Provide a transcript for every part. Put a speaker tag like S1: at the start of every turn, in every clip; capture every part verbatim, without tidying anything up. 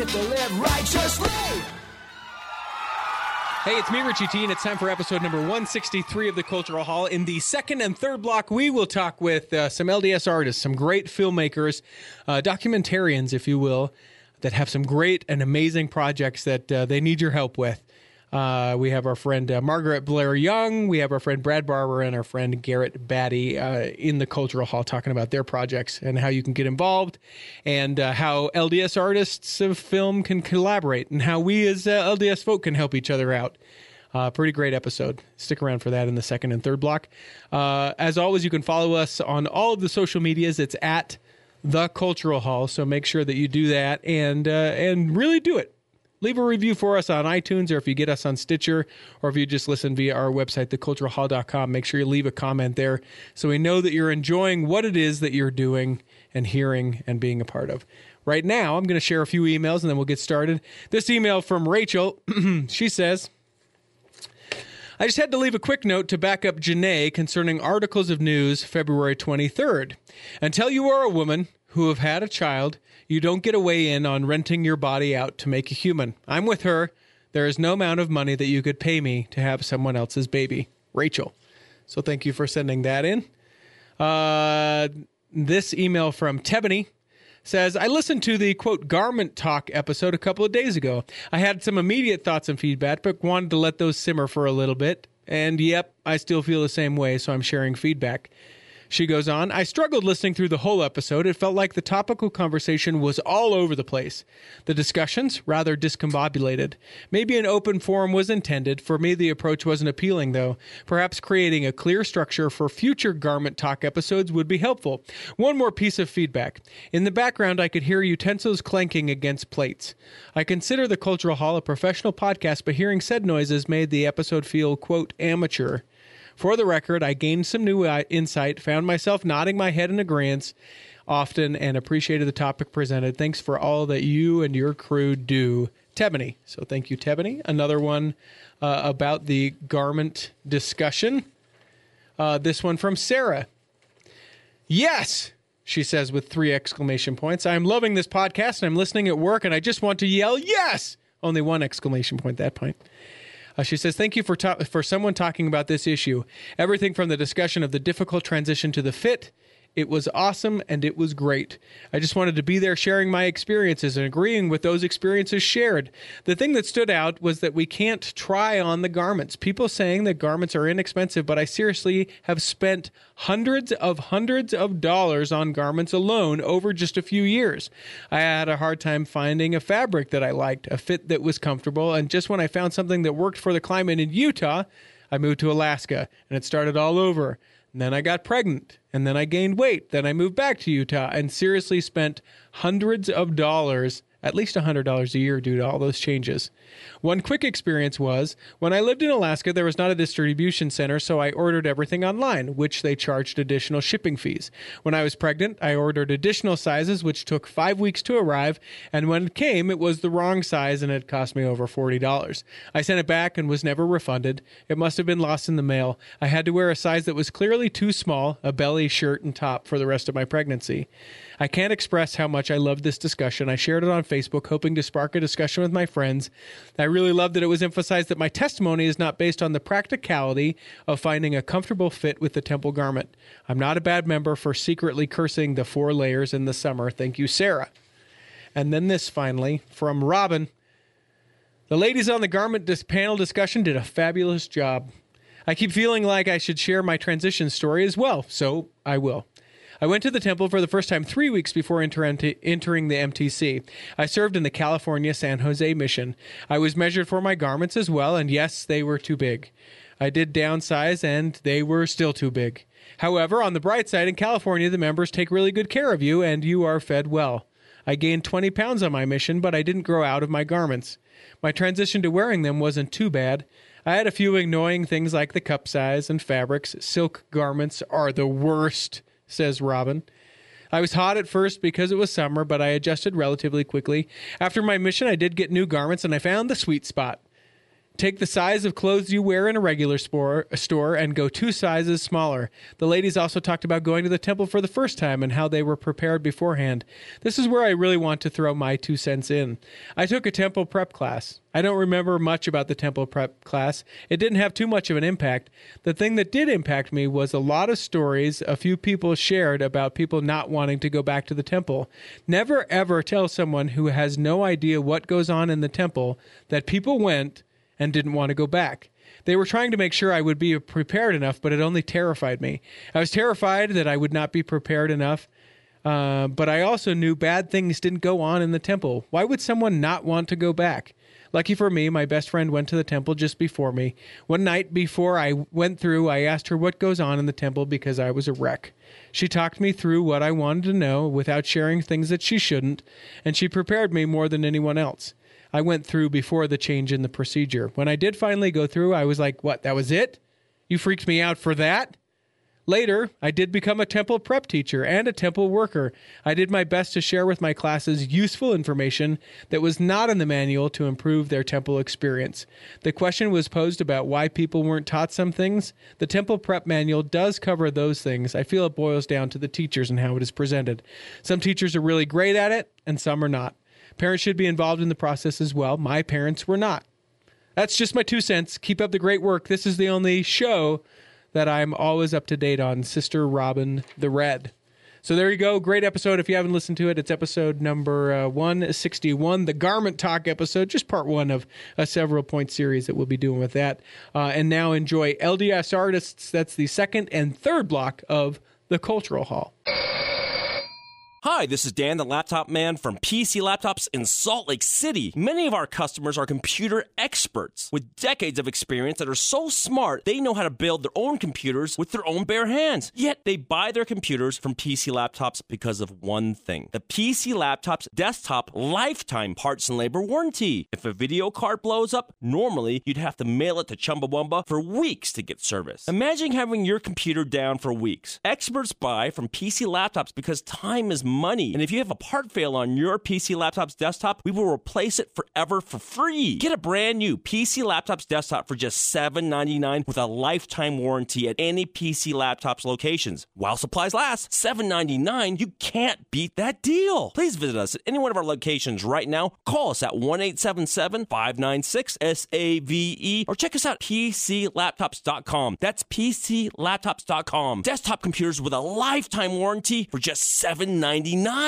S1: people live righteously.
S2: Hey, it's me, Richie T, and it's time for episode number one sixty-three of the Cultural Hall. In the second and third block, we will talk with uh, some L D S artists, some great filmmakers, uh, documentarians, if you will, that have some great and amazing projects that uh, they need your help with. Uh, we have our friend uh, Margaret Blair Young, we have our friend Brad Barber, and our friend Garrett Batty uh, in the Cultural Hall talking about their projects and how you can get involved, and uh, how L D S artists of film can collaborate, and how we as uh, L D S folk can help each other out. Uh, pretty great episode. Stick around for that in the second and third block. Uh, as always, you can follow us on all of the social medias. It's at The Cultural Hall, so make sure that you do that and uh, and really do it. Leave a review for us on iTunes, or if you get us on Stitcher, or if you just listen via our website, the cultural hall dot com, make sure you leave a comment there so we know that you're enjoying what it is that you're doing and hearing and being a part of. Right now, I'm going to share a few emails, and then we'll get started. This email from Rachel, she says, I just had to leave a quick note to back up Janae concerning articles of news February twenty-third. Until you are a woman who have had a child, you don't get a way in on renting your body out to make a human. I'm with her. There is no amount of money that you could pay me to have someone else's baby. Rachel. So thank you for sending that in. Uh, this email from Tebony says, I listened to the, quote, Garment Talk episode a couple of days ago. I had some immediate thoughts and feedback, but wanted to let those simmer for a little bit. And yep, I still feel the same way, so I'm sharing feedback. She goes on, I struggled listening through the whole episode. It felt like the topical conversation was all over the place. The discussions, rather discombobulated. Maybe an open forum was intended. For me, the approach wasn't appealing, though. Perhaps creating a clear structure for future Garment Talk episodes would be helpful. One more piece of feedback. In the background, I could hear utensils clanking against plates. I consider the Cultural Hall a professional podcast, but hearing said noises made the episode feel, quote, amateur. For the record, I gained some new insight, found myself nodding my head in agreement often, and appreciated the topic presented. Thanks for all that you and your crew do. Tebony. So thank you, Tebony. Another one uh, about the garment discussion. Uh, this one from Sarah. Yes, she says with three exclamation points. I'm loving this podcast, and I'm listening at work, and I just want to yell, yes! Only one exclamation point at that point. Uh, she says, thank you for ta- for someone talking about this issue. Everything from the discussion of the difficult transition to the fit. It was awesome, and it was great. I just wanted to be there sharing my experiences and agreeing with those experiences shared. The thing that stood out was that we can't try on the garments. People saying that garments are inexpensive, but I seriously have spent hundreds of hundreds of dollars on garments alone over just a few years. I had a hard time finding a fabric that I liked, a fit that was comfortable, and just when I found something that worked for the climate in Utah, I moved to Alaska, and it started all over. And then I got pregnant, and then I gained weight. Then I moved back to Utah and seriously spent hundreds of dollars, at least one hundred dollars a year due to all those changes. One quick experience was, when I lived in Alaska, there was not a distribution center, so I ordered everything online, which they charged additional shipping fees. When I was pregnant, I ordered additional sizes, which took five weeks to arrive, and when it came, it was the wrong size, and it cost me over forty dollars. I sent it back and was never refunded. It must have been lost in the mail. I had to wear a size that was clearly too small, a belly, shirt, and top for the rest of my pregnancy. I can't express how much I loved this discussion. I shared it on Facebook, hoping to spark a discussion with my friends. I really loved that it was emphasized that my testimony is not based on the practicality of finding a comfortable fit with the temple garment. I'm not a bad member for secretly cursing the four layers in the summer. Thank you, Sarah. And then this finally from Robin. The ladies on the garment dis- panel discussion did a fabulous job. I keep feeling like I should share my transition story as well, so I will. I went to the temple for the first time three weeks before enter- entering the M T C. I served in the California San Jose mission. I was measured for my garments as well, and yes, they were too big. I did downsize, and they were still too big. However, on the bright side, in California, the members take really good care of you, and you are fed well. I gained twenty pounds on my mission, but I didn't grow out of my garments. My transition to wearing them wasn't too bad. I had a few annoying things like the cup size and fabrics. Silk garments are the worst, says Robin. I was hot at first because it was summer, but I adjusted relatively quickly. After my mission, I did get new garments, and I found the sweet spot. Take the size of clothes you wear in a regular spore, a store and go two sizes smaller. The ladies also talked about going to the temple for the first time and how they were prepared beforehand. This is where I really want to throw my two cents in. I took a temple prep class. I don't remember much about the temple prep class. It didn't have too much of an impact. The thing that did impact me was a lot of stories a few people shared about people not wanting to go back to the temple. Never ever tell someone who has no idea what goes on in the temple that people went and didn't want to go back. They were trying to make sure I would be prepared enough, but it only terrified me. I was terrified that I would not be prepared enough, uh, but I also knew bad things didn't go on in the temple. Why would someone not want to go back? Lucky for me, my best friend went to the temple just before me. One night before I went through, I asked her what goes on in the temple because I was a wreck. She talked me through what I wanted to know without sharing things that she shouldn't, and she prepared me more than anyone else. I went through before the change in the procedure. When I did finally go through, I was like, what, that was it? You freaked me out for that? Later, I did become a temple prep teacher and a temple worker. I did my best to share with my classes useful information that was not in the manual to improve their temple experience. The question was posed about why people weren't taught some things. The temple prep manual does cover those things. I feel it boils down to the teachers and how it is presented. Some teachers are really great at it, and some are not. Parents should be involved in the process as well. My parents were not. That's just my two cents. Keep up the great work. This is the only show that I'm always up to date on, Sister Robin the Red. So there you go. Great episode. If you haven't listened to it, it's episode number uh, one sixty-one, the Garment Talk episode, just part one of a several point series that we'll be doing with that. Uh, and now enjoy L D S Artists. That's the second and third block of the Cultural Hall.
S1: Hi, this is Dan, the laptop man from P C Laptops in Salt Lake City. Many of our customers are computer experts with decades of experience that are so smart they know how to build their own computers with their own bare hands. Yet they buy their computers from P C Laptops because of one thing: the P C Laptops desktop lifetime parts and labor warranty. If a video card blows up, normally you'd have to mail it to Chumbawamba for weeks to get service. Imagine having your computer down for weeks. Experts buy from P C Laptops because time is money. And if you have a part fail on your P C Laptops desktop, we will replace it forever for free. Get a brand new P C Laptops desktop for just seven ninety-nine with a lifetime warranty at any P C Laptops locations. While supplies last, seven ninety-nine, you can't beat that deal. Please visit us at any one of our locations right now. Call us at one eight seven seven, five nine six, S A V E or check us out at P C laptops dot com. That's P C laptops dot com. Desktop computers with a lifetime warranty for just seven ninety-nine.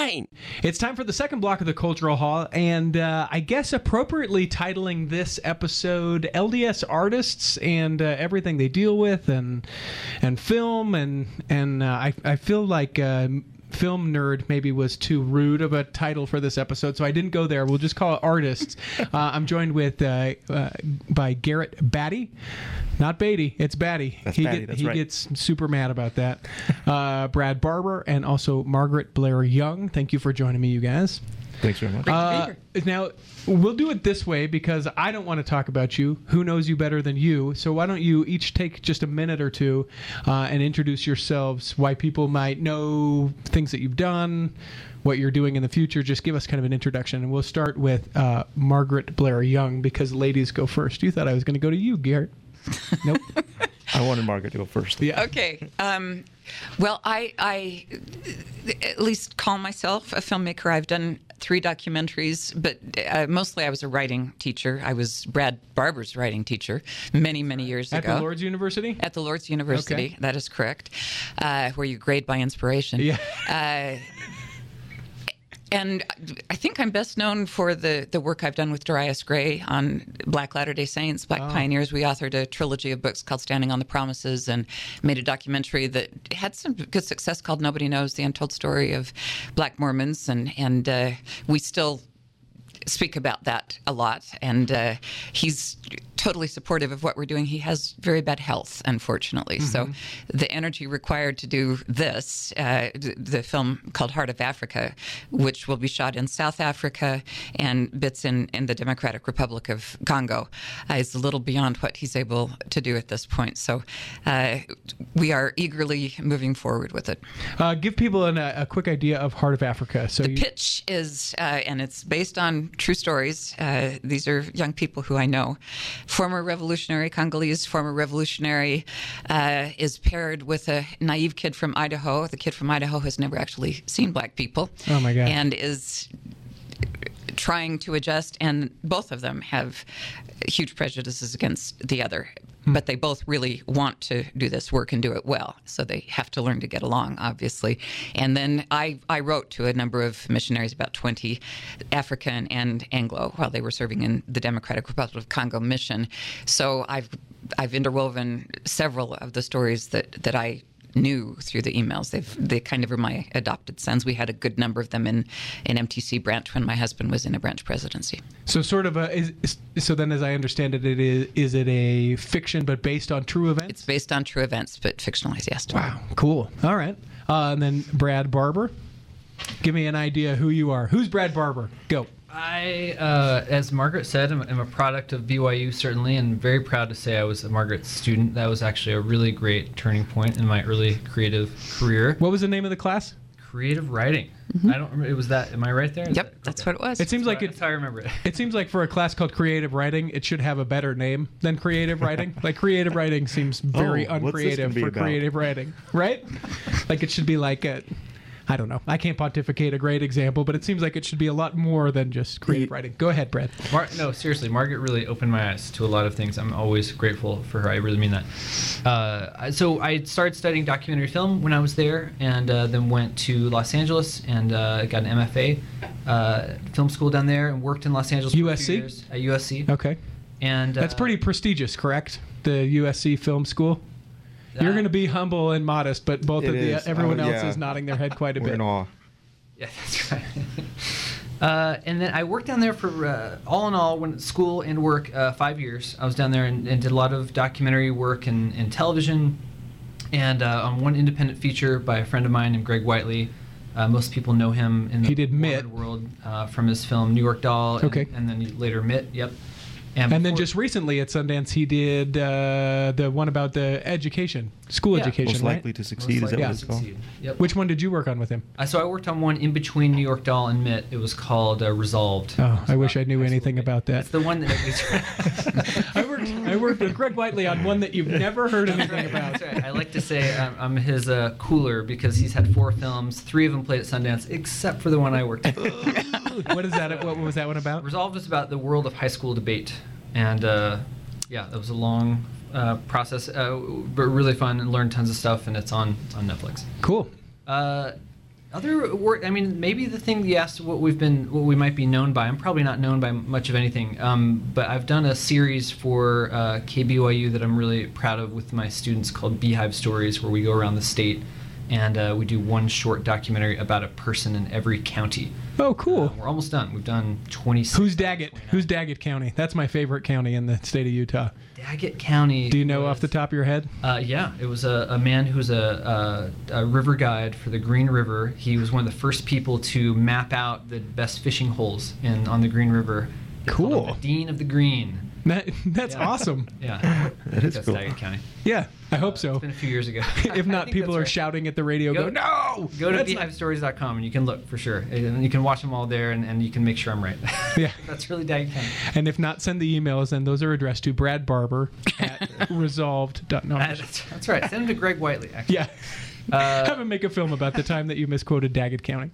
S2: It's time for the second block of the Cultural Hall, and uh, I guess appropriately titling this episode L D S Artists and uh, everything they deal with, and and film, and and uh, I, I feel like uh, Film Nerd maybe was too rude of a title for this episode, so I didn't go there. We'll just call it Artists. uh, I'm joined with uh, uh, by Garrett Batty. Not Beatty, it's Batty.
S3: That's
S2: he
S3: Batty,
S2: get,
S3: that's
S2: he
S3: right.
S2: gets super mad about that. Uh, Brad Barber and also Margaret Blair Young. Thank you for joining me, you guys.
S3: Thanks very much.
S2: Uh, now, we'll do it this way because I don't want to talk about you. Who knows you better than you? So why don't you each take just a minute or two uh, and introduce yourselves, why people might know things that you've done, what you're doing in the future. Just give us kind of an introduction. And we'll start with uh, Margaret Blair Young because ladies go first. You thought I was going to go to you, Garrett. Nope.
S3: I wanted Margaret to go first.
S2: Yeah.
S4: Okay. Um, well, I, I at least call myself a filmmaker. I've done three documentaries, but uh, mostly I was a writing teacher. I was Brad Barber's writing teacher many, many years
S2: At
S4: ago.
S2: the Lourdes University?
S4: At the Lourdes University.
S2: Okay.
S4: That is correct. Uh, where you grade by inspiration.
S2: Yeah.
S4: Uh, And I think I'm best known for the, the work I've done with Darius Gray on Black Latter-day Saints, Black
S2: Oh.
S4: Pioneers. We authored a trilogy of books called Standing on the Promises and made a documentary that had some good success called Nobody Knows, the Untold Story of Black Mormons. And, and uh, we still speak about that a lot. And uh, he's totally supportive of what we're doing. He has very bad health, unfortunately. Mm-hmm. So the energy required to do this, uh, the, the film called Heart of Africa, which will be shot in South Africa and bits in, in the Democratic Republic of Congo, uh, is a little beyond what he's able to do at this point. So uh, we are eagerly moving forward with it.
S2: Uh, give people an, a quick idea of Heart of Africa. So
S4: the
S2: you...
S4: pitch is, uh, and it's based on true stories. Uh, these are young people who I know former revolutionary, Congolese former revolutionary, uh, is paired with a naive kid from Idaho. The kid from Idaho has never actually seen black people.
S2: Oh, my God.
S4: And is trying to adjust, and both of them have huge prejudices against the other.
S2: Hmm.
S4: But they both really want to do this work and do it well, so they have to learn to get along, obviously. And then I, I wrote to a number of missionaries, about twenty, African and Anglo, while they were serving in the Democratic Republic of Congo mission. So I've I've interwoven several of the stories that, that I knew through the emails. They've they kind of are my adopted sons. We had a good number of them in in M T C branch when my husband was in a branch presidency.
S2: So sort of a is, is, so then, as I understand it, it is is it a fiction but based on true events?
S4: It's based on true events, but fictionalized. Yes.
S2: Wow, cool. All right, uh, and then Brad Barber. Give me an idea who you are. Who's Brad Barber? Go.
S5: I, uh, as Margaret said, I'm, I'm a product of B Y U, certainly, and very proud to say I was a Margaret student. That was actually a really great turning point in my early creative career.
S2: What was the name of the class?
S5: Creative writing. Mm-hmm. I don't remember. It was that. Am I right there? Is
S4: Yep,
S5: that,
S4: that's
S5: okay.
S4: what it was.
S2: It seems
S5: That's
S2: like
S5: how-
S2: it.
S5: That's how I remember it.
S2: It seems like for a class called creative writing, it should have a better name than creative writing. Like creative writing seems very
S3: Oh, what's this gonna
S2: uncreative
S3: be
S2: for
S3: about?
S2: creative writing, right? Like it should be like a, I don't know. I can't pontificate a great example, but it seems like it should be a lot more than just creative
S3: Ye-
S2: writing. Go ahead, Brad.
S5: Mar- no, seriously, Margaret really opened my eyes to a lot of things. I'm always grateful for her. I really mean that. Uh, I- so I started studying documentary film when I was there, and uh, then went to Los Angeles and uh, got an M F A uh, film school down there, and worked in Los Angeles
S2: U
S5: for a
S2: S
S5: few
S2: C?
S5: years at U S C.
S2: Okay,
S5: And
S2: that's
S5: uh,
S2: pretty prestigious, correct? The U S C Film School. You're
S5: that-
S2: going to be humble and modest, but both
S3: It
S2: of the
S3: is.
S2: everyone
S3: Oh,
S2: else
S3: yeah.
S2: is nodding their head quite a
S3: We're
S2: bit.
S3: in awe.
S5: Yeah, that's right. uh, and then I worked down there for, uh, all in all, when school and work, uh, five years. I was down there and, and did a lot of documentary work and, and television, and uh, on one independent feature by a friend of mine named Greg Whiteley. Uh, most people know him in the
S2: He did
S5: Mormon
S2: Mitt.
S5: world uh, from his film New York Doll, and,
S2: Okay.
S5: and then later Mitt. Yep.
S2: And then
S5: before-
S2: just recently at Sundance, he did uh, the one about the education, school
S5: Yeah.
S2: education,
S3: Most
S2: right?
S3: likely to
S5: Most
S3: succeed. Is that
S5: likely
S2: Yeah.
S3: what
S5: to
S3: it's called?
S5: succeed. Yep.
S2: Which one did you work on with him?
S5: Uh, so I worked on one in between New York Doll and Mitt. It was called uh, Resolved.
S2: Oh,
S5: It was
S2: I wish
S5: about
S2: I knew
S5: high school
S2: anything
S5: Mitt.
S2: about that.
S5: It's the one that
S2: I worked. I worked with Greg Whiteley on one that you've never heard anything about.
S5: That's right. I like to say I'm, I'm his uh, cooler because he's had four films. Three of them played at Sundance, except for the one I worked on.
S2: What is that? What was that one about?
S5: Resolved is about the world of high school debate, and uh, yeah, that was a long uh, process, uh, but really fun, and learned tons of stuff. And it's on on Netflix.
S2: Cool.
S5: Uh, other work. I mean, maybe the thing you asked what we've been, what we might be known by. I'm probably not known by much of anything. Um, but I've done a series for uh, K B Y U that I'm really proud of with my students called Beehive Stories, where we go around the state and uh, we do one short documentary about a person in every county.
S2: Oh, cool.
S5: Uh, we're almost done. We've done twenty-six.
S2: Who's Daggett? Who's Daggett County? That's my favorite county in the state of Utah.
S5: Daggett County.
S2: Do you know
S5: was-
S2: off the top of your head?
S5: Uh, yeah, it was a, a man who's a, a, a river guide for the Green River. He was one of the first people to map out the best fishing holes in on the Green River. They called him
S2: Cool.
S5: the Dean of the Green.
S2: That, that's
S5: Yeah.
S2: awesome.
S5: Yeah,
S3: That is
S5: that's
S3: cool.
S5: Daggett County.
S2: Yeah, I hope so.
S5: It's been a few years ago.
S2: If
S5: I
S2: not,
S5: think
S2: people
S5: that's
S2: are
S5: right.
S2: shouting at the radio. Go,
S5: Go-
S2: no!
S5: Go to
S2: That's
S5: beehive stories dot com and you can look for sure. And you can watch them all there, and, and you can make sure I'm right.
S2: Yeah.
S5: That's really Daggett County.
S2: And if not, send the emails, and those are addressed to Brad Barber at resolved. dot- No,
S5: Uh, that's, that's right. Send them to Greg Whiteley, actually.
S2: yeah.
S5: Uh,
S2: Have him make a film about the time that you misquoted Daggett County.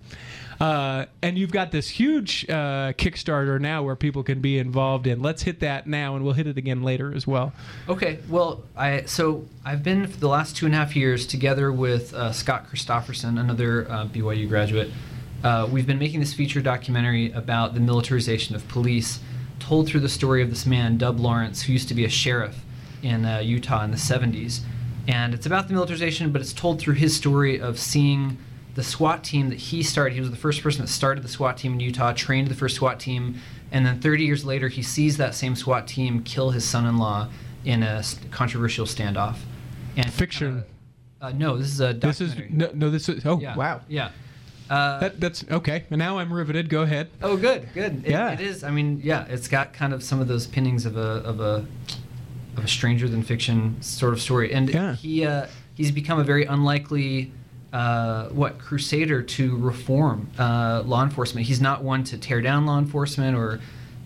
S2: Uh, and you've got this huge uh, Kickstarter now where people can be involved in. Let's hit that now, and we'll hit it again later as well.
S5: Okay, well, I so I've been for the last two and a half years together with uh, Scott Christopherson, another uh, B Y U graduate. Uh, we've been making this feature documentary about the militarization of police, told through the story of this man, Dub Lawrence, who used to be a sheriff in uh, Utah in the seventies. And it's about the militarization, but it's told through his story of seeing the SWAT team that he started. He was the first person that started the SWAT team in Utah, trained the first SWAT team, and then thirty years later, he sees that same SWAT team kill his son-in-law in a s- controversial standoff. And
S2: Fiction.
S5: Uh, uh, no, this is a
S2: This is
S5: documentary.
S2: no, no. This is oh
S5: yeah.
S2: wow.
S5: Yeah. Uh,
S2: That that's okay. And now I'm riveted. Go ahead.
S5: oh, good, good. It,
S2: Yeah.
S5: it is. I mean, yeah, it's got kind of some of those pinnings of a of a of a stranger than fiction sort of story, and
S2: Yeah.
S5: he uh, he's become a very unlikely uh, what crusader to reform uh, law enforcement. He's not one to tear down law enforcement or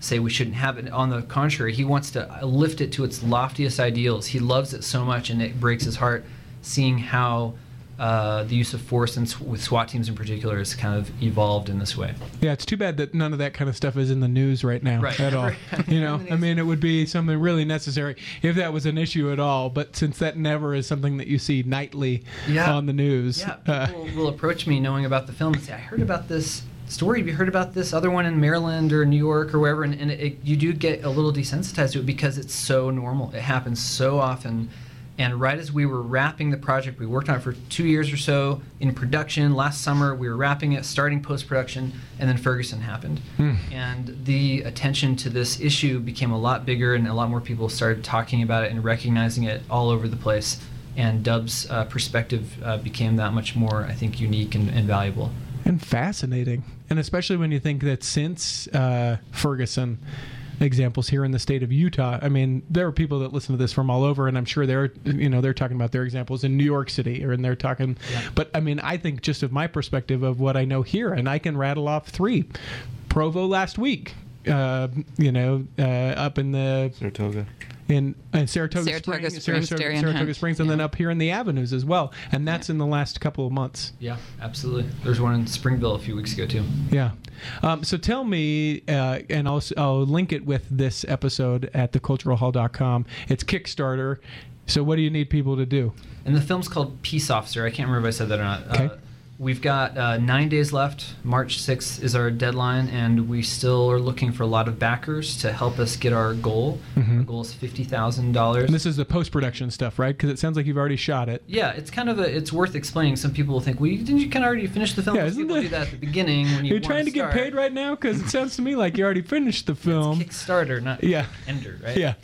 S5: say we shouldn't have it. On the contrary, he wants to lift it to its loftiest ideals. He loves it so much, and it breaks his heart seeing how uh, the use of force, and with SWAT teams in particular, has kind of evolved in this way.
S2: Yeah, it's too bad that none of that kind of stuff is in the news right now
S5: right.
S2: at all. You know, I mean, it would be something really necessary if that was an issue at all. But since that never is something that you see nightly
S5: yeah.
S2: on the news.
S5: Yeah, people
S2: uh,
S5: will approach me knowing about the film and say, I heard about this story. Have you heard about this other one in Maryland or New York or wherever? And, and it, you do get a little desensitized to it because it's so normal. It happens so often. And right as we were wrapping the project, we worked on it for two years or so in production. Last summer, we were wrapping it, starting post-production, and then Ferguson happened. Mm. And the attention to this issue became a lot bigger, and a lot more people started talking about it and recognizing it all over the place. And Dub's uh, perspective uh, became that much more, I think, unique and, and valuable.
S2: And fascinating. And especially when you think that since uh, Ferguson, examples here in the state of Utah, I mean, there are people that listen to this from all over, and I'm sure they're, you know, they're talking about their examples in New York City, or and they're talking, yeah. But I mean, I think just of my perspective of what I know here, and I can rattle off three. Provo last week, uh, you know, uh, up in the
S3: Saratoga.
S2: In, in Saratoga,
S4: Saratoga
S2: Springs,
S4: Springs,
S2: Saratoga, Saratoga Springs, and
S4: yeah.
S2: then up here in the Avenues as well, and that's yeah. in the last couple of months.
S5: Yeah, absolutely. There's one in Springville a few weeks ago too.
S2: Yeah. Um, so tell me, uh, and I'll I'll link it with this episode at the cultural hall dot com. It's Kickstarter. So what do you need people to do?
S5: And the film's called Peace Officer. I can't remember if I said that or not.
S2: Okay.
S5: Uh, We've got uh, nine days left. March sixth is our deadline, and we still are looking for a lot of backers to help us get our goal. Mm-hmm. Our goal is fifty thousand dollars.
S2: And this is the post-production stuff, right? Because it sounds like you've already shot it.
S5: Yeah, it's kind of a, it's worth explaining. Some people will think, well, didn't you kind of already finish the film?
S2: Yeah,
S5: Most
S2: isn't
S5: people
S2: that,
S5: do that at the beginning when you
S2: You're trying to
S5: start.
S2: get paid right now? Because it sounds to me like you already finished the film.
S5: It's Kickstarter, not
S2: yeah.
S5: Ender, right?
S2: Yeah.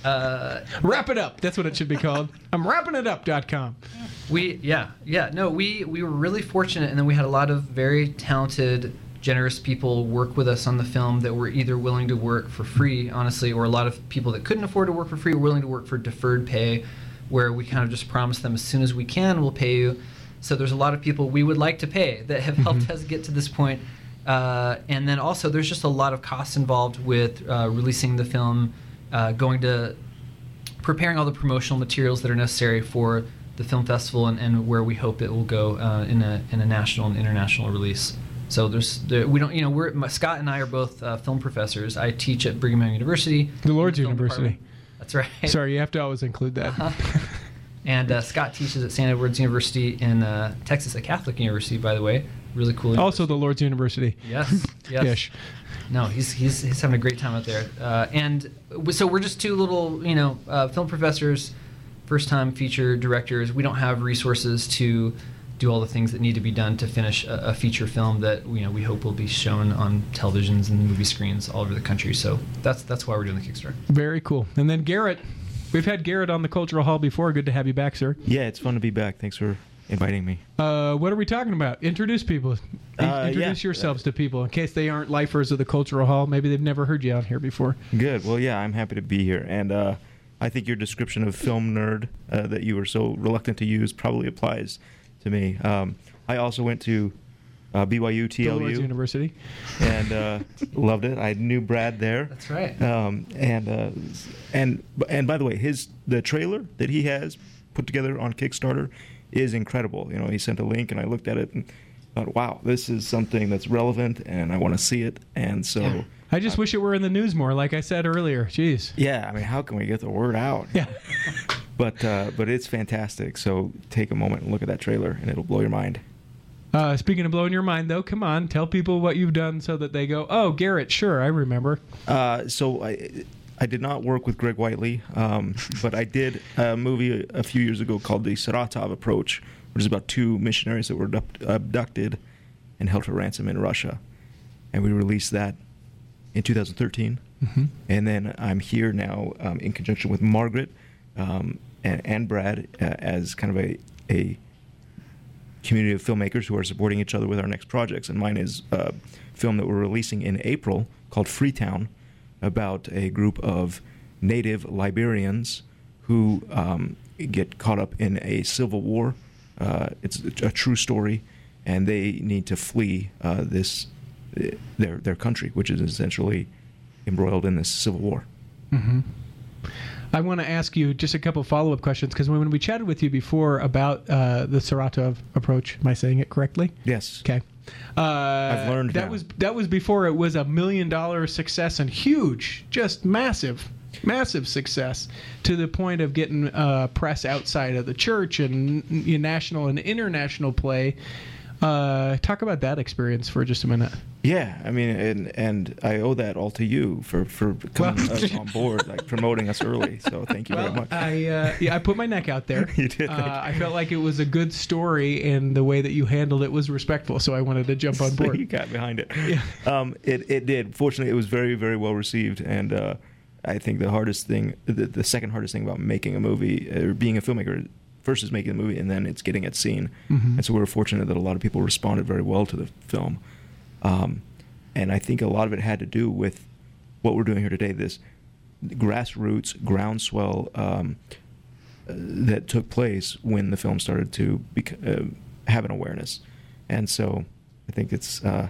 S5: Uh,
S2: Wrap it up. That's what it should be called. I'm wrapping it up dot com.
S5: We yeah yeah no we we were really fortunate, and then we had a lot of very talented, generous people work with us on the film that were either willing to work for free, honestly, or a lot of people that couldn't afford to work for free were willing to work for deferred pay, where we kind of just promised them as soon as we can we'll pay you. So there's a lot of people we would like to pay that have helped mm-hmm. us get to this point. Uh, and then also there's just a lot of costs involved with uh, releasing the film, uh, going to preparing all the promotional materials that are necessary for the film festival, and, and where we hope it will go uh, in a in a national and international release. So there's there, we don't you know we're Scott and I are both uh, film professors. I teach at Brigham Young University,
S2: the Lord's University.
S5: Department. That's right.
S2: Sorry, you have to always include that.
S5: Uh-huh. And uh, Scott teaches at Saint Edward's University in uh, Texas, a Catholic university, by the way. Really cool. University.
S2: Also the Lord's University.
S5: Yes. Yes.
S2: Ish.
S5: No, he's he's he's having a great time out there. Uh, and so we're just two little, you know, uh, film professors, first-time feature directors. We don't have resources to do all the things that need to be done to finish a, a feature film that you know we hope will be shown on televisions and movie screens all over the country. So that's that's why we're doing the Kickstarter.
S2: Very cool. And then Garrett, we've had Garrett on the Cultural Hall before. Good to have you back, sir.
S3: Yeah, it's fun to be back. Thanks for inviting me.
S2: Uh, what are we talking about? Introduce people. In-
S3: uh,
S2: introduce
S3: yeah.
S2: yourselves to people in case they aren't lifers of the Cultural Hall. Maybe they've never heard you out here before.
S3: Good. Well, yeah, I'm happy to be here. And uh, I think your description of film nerd uh, that you were so reluctant to use probably applies to me. Um, I also went to uh, B Y U T L U.
S2: The Lord's University.
S3: And uh, loved it. I knew Brad there.
S5: That's right.
S3: Um, and uh, and and by the way, his the trailer that he has put together on Kickstarter is incredible. You know, he sent a link, and I looked at it and thought, "Wow, this is something that's relevant, and I want to see it." And so,
S2: yeah. I just uh, wish it were in the news more, like I said earlier. Jeez.
S3: Yeah, I mean, how can we get the word out?
S2: Yeah.
S3: but uh, but it's fantastic. So take a moment and look at that trailer, and it'll blow your mind.
S2: Uh, speaking of blowing your mind, though, come on, tell people what you've done so that they go, "Oh, Garrett, sure, I remember."
S3: Uh, so I. I did not work with Greg Whiteley, um, but I did a movie a, a few years ago called The Saratov Approach, which is about two missionaries that were abduct- abducted and held for ransom in Russia. And we released that in two thousand thirteen. Mm-hmm. And then I'm here now um, in conjunction with Margaret um, and, and Brad uh, as kind of a, a community of filmmakers who are supporting each other with our next projects. And mine is a film that we're releasing in April called Freetown, about a group of native Liberians who um, get caught up in a civil war. Uh, it's a true story, and they need to flee uh, this their their country, which is essentially embroiled in this civil war.
S2: Mm-hmm. I want to ask you just a couple follow-up questions, because when we chatted with you before about uh, the Saratov approach, am I saying it correctly?
S3: Yes.
S2: Okay. Uh,
S3: I've learned
S2: that
S3: now.
S2: was that was before it was a million dollar success and huge, just massive, massive success to the point of getting uh, press outside of the church and n- national and international play. Uh, talk about that experience for just a minute.
S3: Yeah, I mean, and and I owe that all to you for for coming
S2: Well-
S3: us on board, like promoting us early. So thank you very
S2: Well,
S3: much.
S2: I uh, yeah, I put my neck out there.
S3: You did, thank
S2: Uh, I felt like it was a good story, and the way that you handled it was respectful. So I wanted to jump on
S3: So
S2: board.
S3: you got behind it.
S2: Yeah.
S3: Um, it it did. Fortunately, it was very very well received, and uh, I think the hardest thing, the, the second hardest thing about making a movie or being a filmmaker, first is making the movie, and then it's getting it seen.
S2: Mhm.
S3: And so we were fortunate that a lot of people responded very well to the film. Um, and I think a lot of it had to do with what we're doing here today. This grassroots groundswell um, uh, that took place when the film started to bec- uh, have an awareness, and so I think it's uh,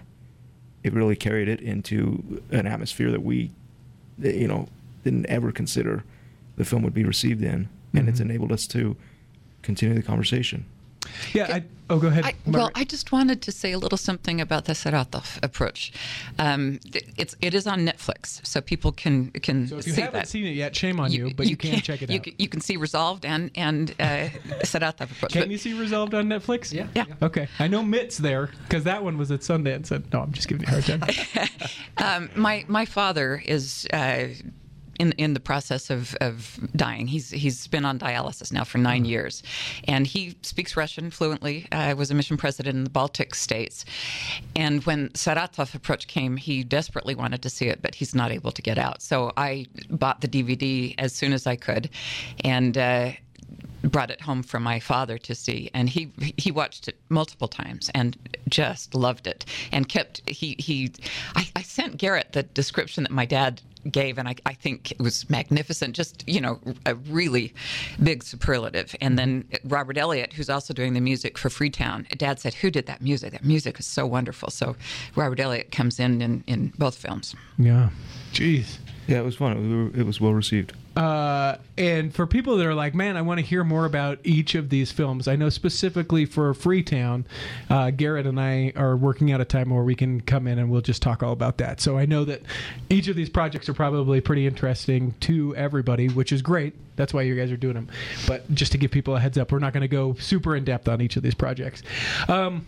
S3: it really carried it into an atmosphere that we, you know, didn't ever consider the film would be received in, and it's
S2: Mhm.
S3: enabled us to continue the conversation.
S2: Yeah. I, oh, go ahead.
S4: I, well,
S2: Margaret.
S4: I just wanted to say a little something about the Saratov approach. Um, it's it is on Netflix, so people can can
S2: so if you
S4: see
S2: haven't
S4: that.
S2: seen it yet, shame on you, but you, can check it
S4: you
S2: out.
S4: Can, you can see Resolved and and uh, Saratov approach.
S2: Can
S4: But-
S2: you see Resolved on Netflix?
S5: Yeah.
S4: Yeah.
S2: Okay. I know Mitt's there because that one was at Sundance. And, no, I'm just giving you a hard time.
S4: um, my my father is uh, in in the process of, of dying. He's he's been on dialysis now for nine years, and he speaks Russian fluently. I uh, was a mission president in the Baltic states, and when Saratov approach came, he desperately wanted to see it, but he's not able to get out. So I bought the D V D as soon as I could, and. Uh, brought it home for my father to see, and he he watched it multiple times and just loved it, and kept he he I, I sent Garrett the description that my dad gave, and I, I think it was magnificent, just, you know, a really big superlative. And then Robert Elliott, who's also doing the music for Freetown, Dad said, who did that music? That music is so wonderful. So Robert Elliott comes in in, in both films.
S2: Yeah. Jeez.
S3: Yeah, it was fun. We were, it was well received.
S2: Uh, and for people that are like, man, I want to hear more about each of these films. I know specifically for Freetown, uh, Garrett and I are working out a time where we can come in and we'll just talk all about that. So I know that each of these projects are probably pretty interesting to everybody, which is great. That's why you guys are doing them. But just to give people a heads up, we're not going to go super in depth on each of these projects. Um,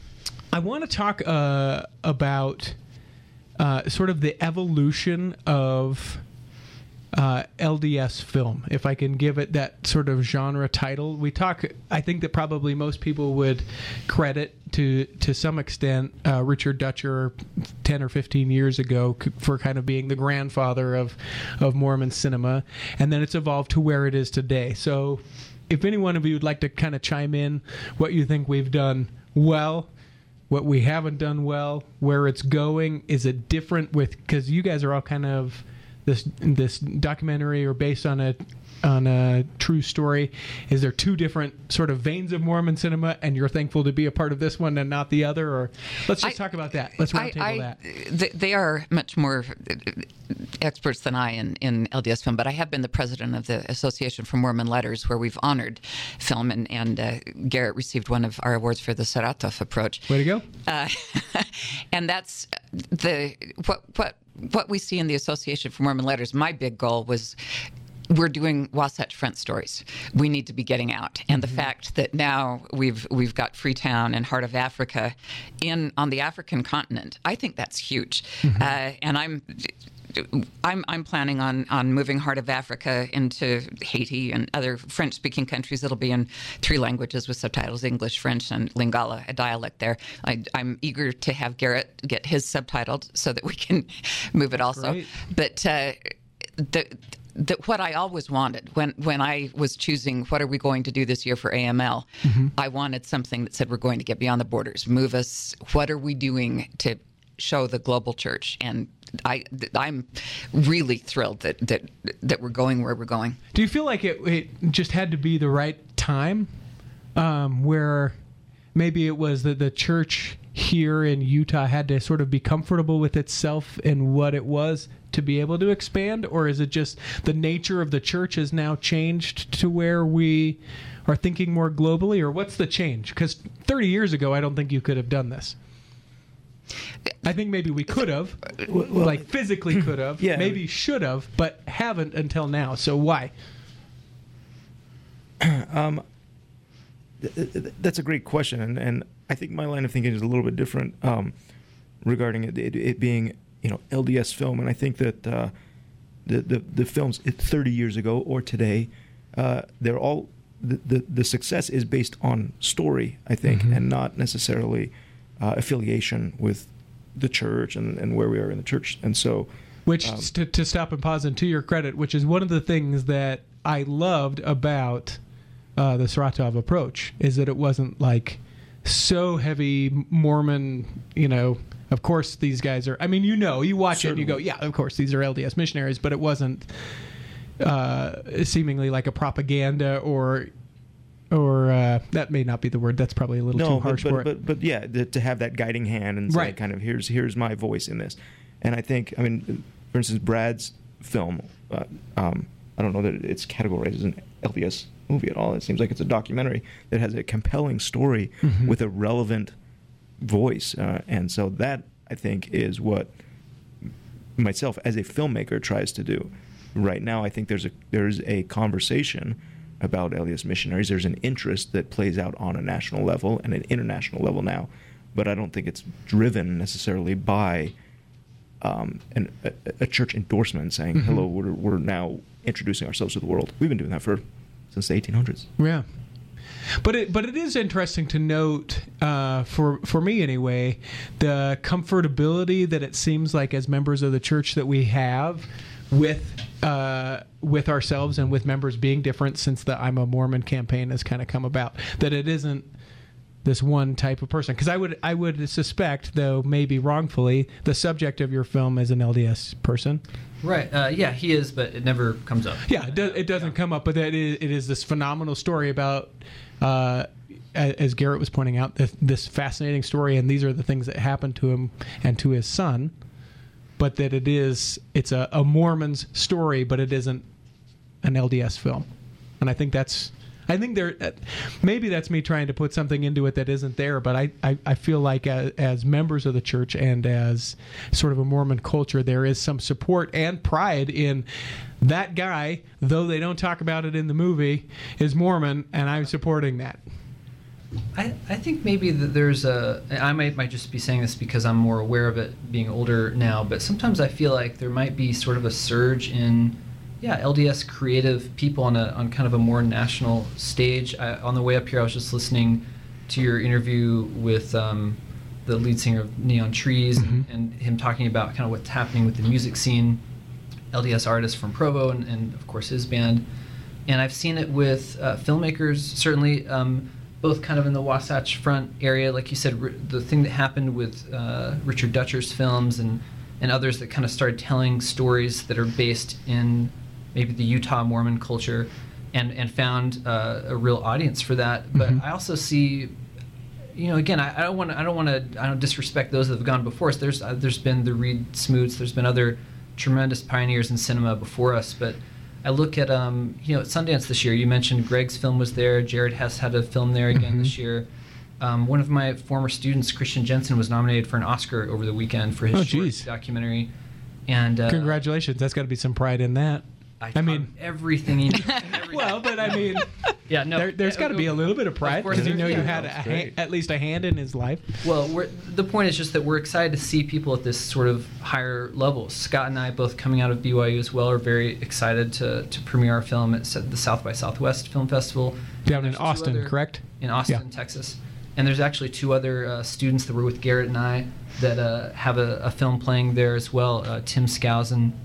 S2: I want to talk uh, about uh, sort of the evolution of Uh, L D S film, if I can give it that sort of genre title. We talk, I think that probably most people would credit to to some extent uh, Richard Dutcher ten or fifteen years ago c- for kind of being the grandfather of, of Mormon cinema, and then it's evolved to where it is today. So if any one of you would like to kind of chime in what you think we've done well, what we haven't done well, where it's going, is it different with, because you guys are all kind of this this documentary or based on a on a true story. Is there two different sort of veins of Mormon cinema, and you're thankful to be a part of this one and not the other? Or let's just
S4: I-
S2: talk about that. Let's roundtable
S4: I, I,
S2: that.
S4: th- They are much more experts than I in, in L D S film, but I have been the president of the Association for Mormon Letters, where we've honored film, and, and uh, Garrett received one of our awards for the Saratov approach.
S2: Way to go.
S4: Uh, and that's the what what what we see in the Association for Mormon Letters. My big goal was, we're doing Wasatch Front stories. We need to be getting out, and the fact that now we've we've got Freetown and Heart of Africa in on the African continent, I think that's huge. Uh, and I'm. I'm I'm planning on, on moving Heart of Africa into Haiti and other French-speaking countries. It'll be in three languages with subtitles: English, French, and Lingala, a dialect there. I, I'm eager to have Garrett get his subtitled so that we can move it also.
S2: Great.
S4: But uh, the. The, what I always wanted when, when I was choosing what are we going to do this year for A M L, mm-hmm. I wanted something that said we're going to get beyond the borders, move us. What are we doing to show the global church? And I, I'm really thrilled that, that that we're going where we're going.
S2: Do you feel like it, it just had to be the right time, um, where maybe it was that the church here in Utah had to sort of be comfortable with itself and what it was to be able to expand? Or is it just the nature of the church has now changed to where we are thinking more globally? Or what's the change? Because thirty years ago, I don't think you could have done this. I think maybe we could have,
S3: well,
S2: like physically could have,
S3: yeah.
S2: maybe should have, but haven't until now. So why?
S3: Um, th- th- that's a great question, and, and I think my line of thinking is a little bit different um, regarding it, it, it being, you know, L D S film, and I think that uh, the, the the films thirty years ago or today, uh, they're all the, the the success is based on story, I think,
S2: Mm-hmm.
S3: and not necessarily uh, affiliation with the church and, and where we are in the church, and so.
S2: Which,
S3: Um,
S2: to, to stop and pause, and to your credit, which is one of the things that I loved about uh, the Saratov approach, is that it wasn't like so heavy Mormon, you know, of course these guys are, I mean, you know, you watch
S3: Certainly.
S2: it and you go, yeah, of course these are L D S missionaries, but it wasn't uh, seemingly like a propaganda or, or uh, that may not be the word, that's probably a little
S3: no,
S2: too
S3: but,
S2: harsh
S3: but,
S2: for it.
S3: but, but yeah, the, to have that guiding hand and say,
S2: Right.
S3: kind of, here's here's my voice in this. And I think, I mean, for instance, Brad's film, uh, um, I don't know that it's categorized as an L D S movie at all. It seems like it's a documentary that has a compelling story
S2: Mm-hmm.
S3: with a relevant voice. Uh, and so that, I think, is what myself as a filmmaker tries to do. Right now, I think there's a there's a conversation about L D S missionaries. There's an interest that plays out on a national level and an international level now, but I don't think it's driven necessarily by um, an, a, a church endorsement saying,
S2: Mm-hmm.
S3: hello, we're, we're now introducing ourselves to the world. We've been doing that for since the eighteen hundreds.
S2: Yeah, but it but it is interesting to note uh, for for me anyway, the comfortability that it seems like as members of the church that we have with uh, with ourselves and with members being different since the I'm a Mormon campaign has kind of come about. That it isn't this one type of person, because I would I would suspect, though maybe wrongfully, the subject of your film is an L D S person.
S5: Right. Uh, yeah, he is, but it never comes up.
S2: Yeah, it, do, it doesn't come up, but that is, it is this phenomenal story about, uh, as Garrett was pointing out, this, this fascinating story, and these are the things that happened to him and to his son. But that it is, it's a, a Mormon's story, but it isn't an L D S film, and I think that's, I think there, maybe that's me trying to put something into it that isn't there, but I, I, I feel like as, as members of the church and as sort of a Mormon culture, there is some support and pride in that guy, though they don't talk about it in the movie, is Mormon, and I'm supporting that.
S5: I, I think maybe that there's a, I might, might just be saying this because I'm more aware of it being older now, but sometimes I feel like there might be sort of a surge in, yeah, L D S creative people on a on kind of a more national stage. I, on the way up here, I was just listening to your interview with um, the lead singer of Neon Trees,
S2: Mm-hmm.
S5: and, and him talking about kind of what's happening with the music scene, L D S artists from Provo, and, and of course his band. And I've seen it with uh, filmmakers, certainly, um, both kind of in the Wasatch Front area, like you said, r- the thing that happened with uh, Richard Dutcher's films and, and others that kind of started telling stories that are based in maybe the Utah Mormon culture, and, and found uh, a real audience for that. But
S2: Mhm.
S5: I also see, you know, again, I, I don't want to, I don't want to, I don't disrespect those that have gone before us. There's, uh, there's been the Reed Smoots, there's been other tremendous pioneers in cinema before us. But I look at, um, you know, at Sundance this year, you mentioned Greg's film was there. Jared Hess had a film there again
S2: Mhm.
S5: this year. Um, one of my former students, Christian Jensen, was nominated for an Oscar over the weekend for his
S2: Oh,
S5: short
S2: geez.
S5: documentary. And uh,
S2: Congratulations, that's got to be some pride in that.
S5: I,
S2: I
S5: taught
S2: mean-
S5: him everything he knew. Everything.
S2: Well, but I mean,
S5: yeah, no,
S2: there, there's got to be a little bit of pride
S5: course
S2: because you know
S5: there-
S2: you
S5: yeah.
S2: had a,
S3: That's
S2: a
S3: great.
S2: ha- at least a hand in his life.
S5: Well, we're, the point is just that we're excited to see people at this sort of higher level. Scott and I, both coming out of B Y U as well, are very excited to, to premiere our film at the South by Southwest Film Festival.
S2: Down in
S5: There's two
S2: Austin,
S5: other-
S2: correct?
S5: In Austin,
S2: Yeah.
S5: Texas. And there's actually two other uh, students that were with Garrett and I that uh, have a, a film playing there as well. Uh, Tim Skousen.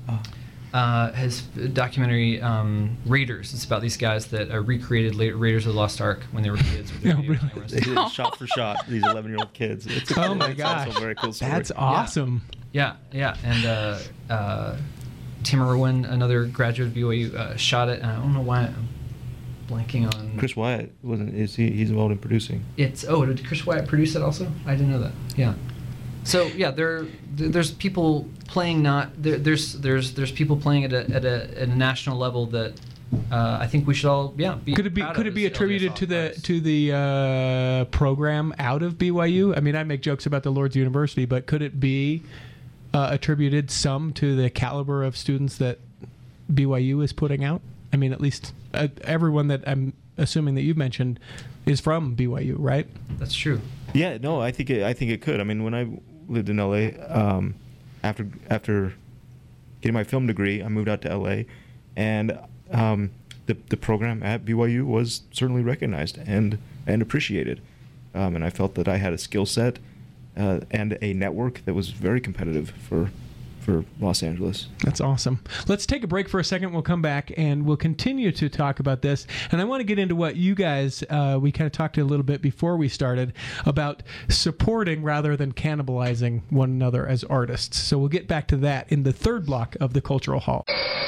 S5: Uh, his documentary um, Raiders. It's about these guys that uh, recreated La- Raiders of the Lost Ark when they were kids with their
S2: Oh,
S5: video
S2: really?
S5: cameras.
S3: They did it shot for shot, these eleven-year-old kids. It's a
S2: Oh
S3: cool-
S2: my
S3: it's
S2: gosh,
S3: also a very cool story.
S2: that's awesome.
S5: Yeah, yeah, and uh, uh, Tim Irwin, another graduate of B Y U, uh, shot it. And I don't know why. blanking on
S3: Chris Wyatt wasn't. Is he? He's involved in producing.
S5: It's oh, did Chris Wyatt produce it also? I didn't know that. Yeah. So yeah, there there's people playing not there, there's there's there's people playing at a at a, at a national level that uh, I think we should all yeah be
S2: could it be
S5: proud
S2: could
S5: of
S2: it be
S5: as
S2: attributed
S5: L D S
S2: to the
S5: artists.
S2: to the uh, program out of B Y U? I mean, I make jokes about the Lord's University, but could it be uh, attributed some to the caliber of students that B Y U is putting out? I mean, at least uh, everyone that I'm assuming that you've mentioned is from B Y U, right?
S5: That's true.
S3: Yeah, no, I think it, I think it could. I mean, when I lived in L A, um, after after getting my film degree, I moved out to L A, and um, the the program at B Y U was certainly recognized and and appreciated, um, and I felt that I had a skill set uh, and a network that was very competitive for for Los Angeles.
S2: That's awesome. Let's take a break for a second. We'll come back and we'll continue to talk about this. And I want to get into what you guys, uh, we kind of talked a little bit before we started about supporting rather than cannibalizing one another as artists. So we'll get back to that in the third block of the Cultural Hall.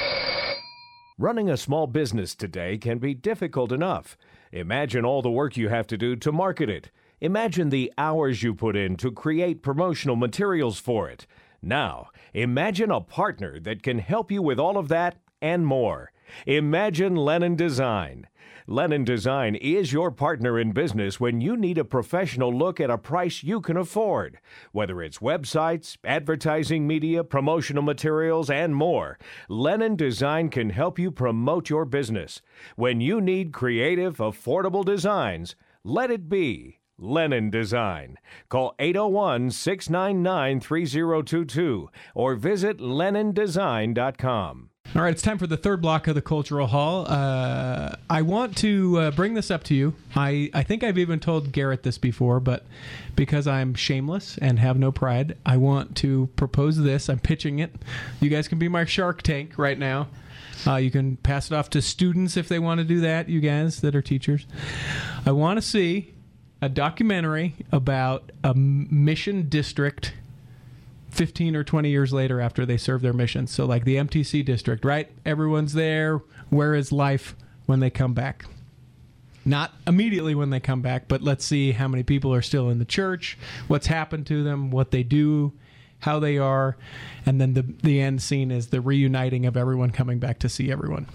S6: Running a small business today can be difficult enough. Imagine all the work you have to do to market it. Imagine the hours you put in to create promotional materials for it. Now, imagine a partner that can help you with all of that and more. Imagine Lennon Design. Lennon Design is your partner in business when you need a professional look at a price you can afford. Whether it's websites, advertising media, promotional materials, and more, Lennon Design can help you promote your business. When you need creative, affordable designs, let it be Lennon Design. Call eight oh one, six nine nine, three oh two two or visit lennon design dot com.
S2: All right, it's time for the third block of the Cultural Hall. Uh, I want to uh, bring this up to you. I, I think I've even told Garrett this before, but because I'm shameless and have no pride, I want to propose this. I'm pitching it. You guys can be my Shark Tank right now. Uh, you can pass it off to students if they want to do that, you guys that are teachers. I want to see a documentary about a mission district fifteen or twenty years later after they serve their mission. So like the M T C district, right? Everyone's there. Where is life when they come back? Not immediately when they come back, but let's see how many people are still in the church, what's happened to them, what they do, how they are, and then the the end scene is the reuniting of everyone coming back to see everyone.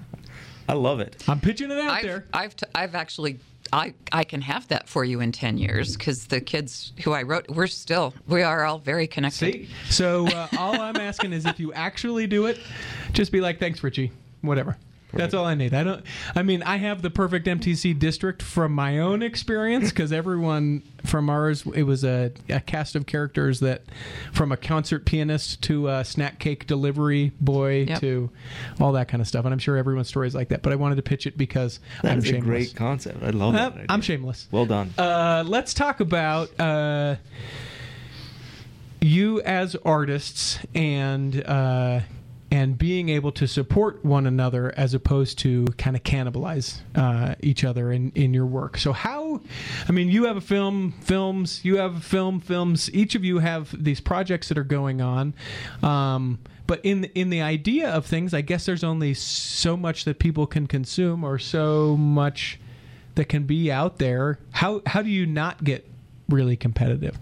S3: I love it.
S2: I'm pitching it out
S4: I've,
S2: there.
S4: I've, t- I've actually, I, I can have that for you in ten years because the kids who I wrote, we're still, we are all very connected.
S2: See? So uh, all I'm asking is if you actually do it, just be like, thanks, Richie. Whatever. That's all I need. I don't. I mean, I have the perfect M T C district from my own experience because everyone from ours, it was a, a cast of characters that, from a concert pianist to a snack cake delivery boy
S4: Yep.
S2: to all that kind of stuff. And I'm sure everyone's story is like that. But I wanted to pitch it because
S3: That
S2: I'm
S3: is a
S2: shameless.
S3: great concept. I love
S2: Uh,
S3: that. idea.
S2: I'm shameless.
S3: Well done.
S2: Uh, let's talk about uh, you as artists and uh, and being able to support one another as opposed to kind of cannibalize uh, each other in, in your work. So how, I mean, you have a film, films, you have film, films. Each of you have these projects that are going on. Um, but in in the idea of things, I guess there's only so much that people can consume or so much that can be out there. How how do you not get really competitive?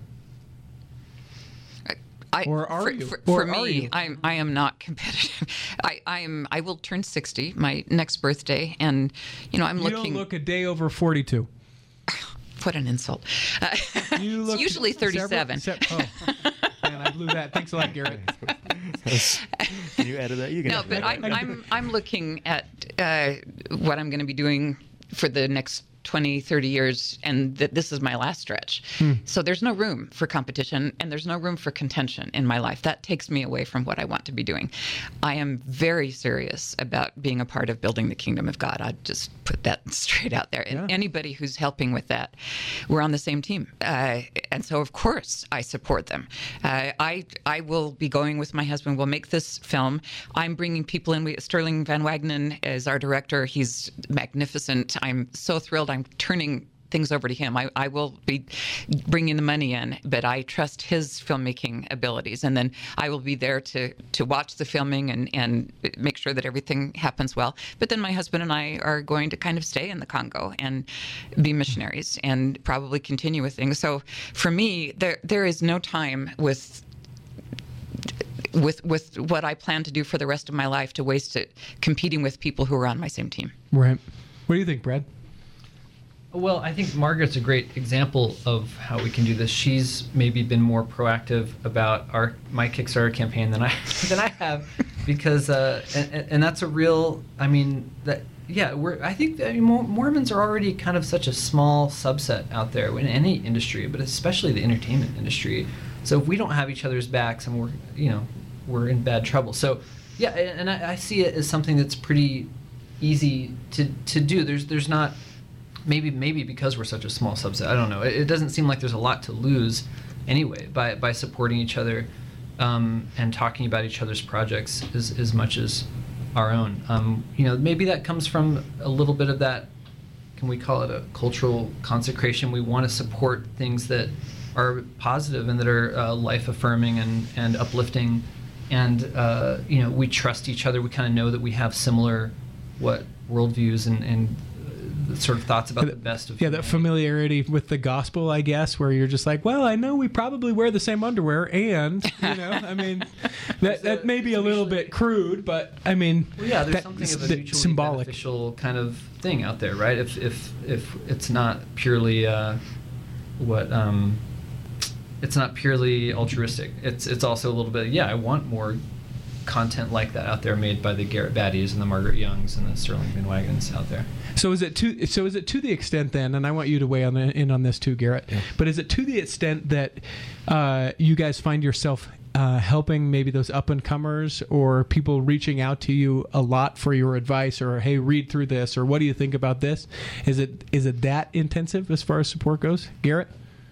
S4: I,
S2: Or are
S4: for,
S2: you?
S4: For,
S2: Or
S4: for
S2: are
S4: me,
S2: you?
S4: I'm I am not competitive. I I am I will turn sixty my next birthday, and you know I'm
S2: You
S4: looking.
S2: don't look a day over forty-two.
S4: What an insult! Uh,
S2: You
S4: it's
S2: look
S4: usually thirty-seven.
S2: Several, se- oh, man, I blew that. Thanks a lot, Garrett.
S3: Can you edit that? You can.
S4: No,
S3: edit
S4: but
S3: that.
S4: I, I'm I'm looking at uh, what I'm going to be doing for the next twenty, thirty years, and that this is my last stretch.
S2: Hmm.
S4: So there's no room for competition, and there's no room for contention in my life. That takes me away from what I want to be doing. I am very serious about being a part of building the kingdom of God. I'd just put that straight out there. And
S2: Yeah.
S4: anybody who's helping with that, we're on the same team. Uh, and so, of course, I support them. Uh, I I will be going with my husband. We'll make this film. I'm bringing people in. We, Sterling Van Wagenen is our director. He's magnificent. I'm so thrilled. I'm turning things over to him. I, I will be bringing the money in, but I trust his filmmaking abilities. And then I will be there to, to watch the filming and, and make sure that everything happens well. But then my husband and I are going to kind of stay in the Congo and be missionaries and probably continue with things. So for me, there there is no time with with with what I plan to do for the rest of my life to waste it competing with people who are on my same team.
S2: Right. What do you think, Brad?
S5: Well, I think Margaret's a great example of how we can do this. She's maybe been more proactive about our my Kickstarter campaign than I than I have, because uh, and, and that's a real. I mean that yeah. We're I think I mean, Mormons are already kind of such a small subset out there in any industry, but especially the entertainment industry. So if we don't have each other's backs, and we're you know we're in bad trouble. So yeah, and I, I see it as something that's pretty easy to to do. There's there's not. Maybe maybe because we're such a small subset, I don't know. It, it doesn't seem like there's a lot to lose anyway by, by supporting each other um, and talking about each other's projects as, as much as our own. Um, you know, maybe that comes from a little bit of that, can we call it a cultural consecration? We want to support things that are positive and that are uh, life-affirming and, and uplifting. And, uh, you know, we trust each other. We kind of know that we have similar, what, worldviews and, and sort of thoughts about the best of
S2: yeah that familiarity with the gospel, I guess, where you're just like, well, I know we probably wear the same underwear, and you know I mean that that may be a little bit crude, but I mean
S5: well, yeah there's
S2: that,
S5: something of a mutually
S2: symbolic
S5: beneficial kind of thing out there, right? If if if it's not purely uh, what um it's not purely altruistic, it's it's also a little bit yeah I want more content like that out there made by the Garrett Baddies and the Margaret Youngs and the Sterling Van Wagons out there.
S2: So is it to so is it to the extent then, and I want you to weigh on the, in on this too, Garrett, yeah. but is it to the extent that uh, you guys find yourself uh, helping maybe those up and comers or people reaching out to you a lot for your advice, or hey, read through this, or what do you think about this? Is it is it that intensive as far as support goes, Garrett?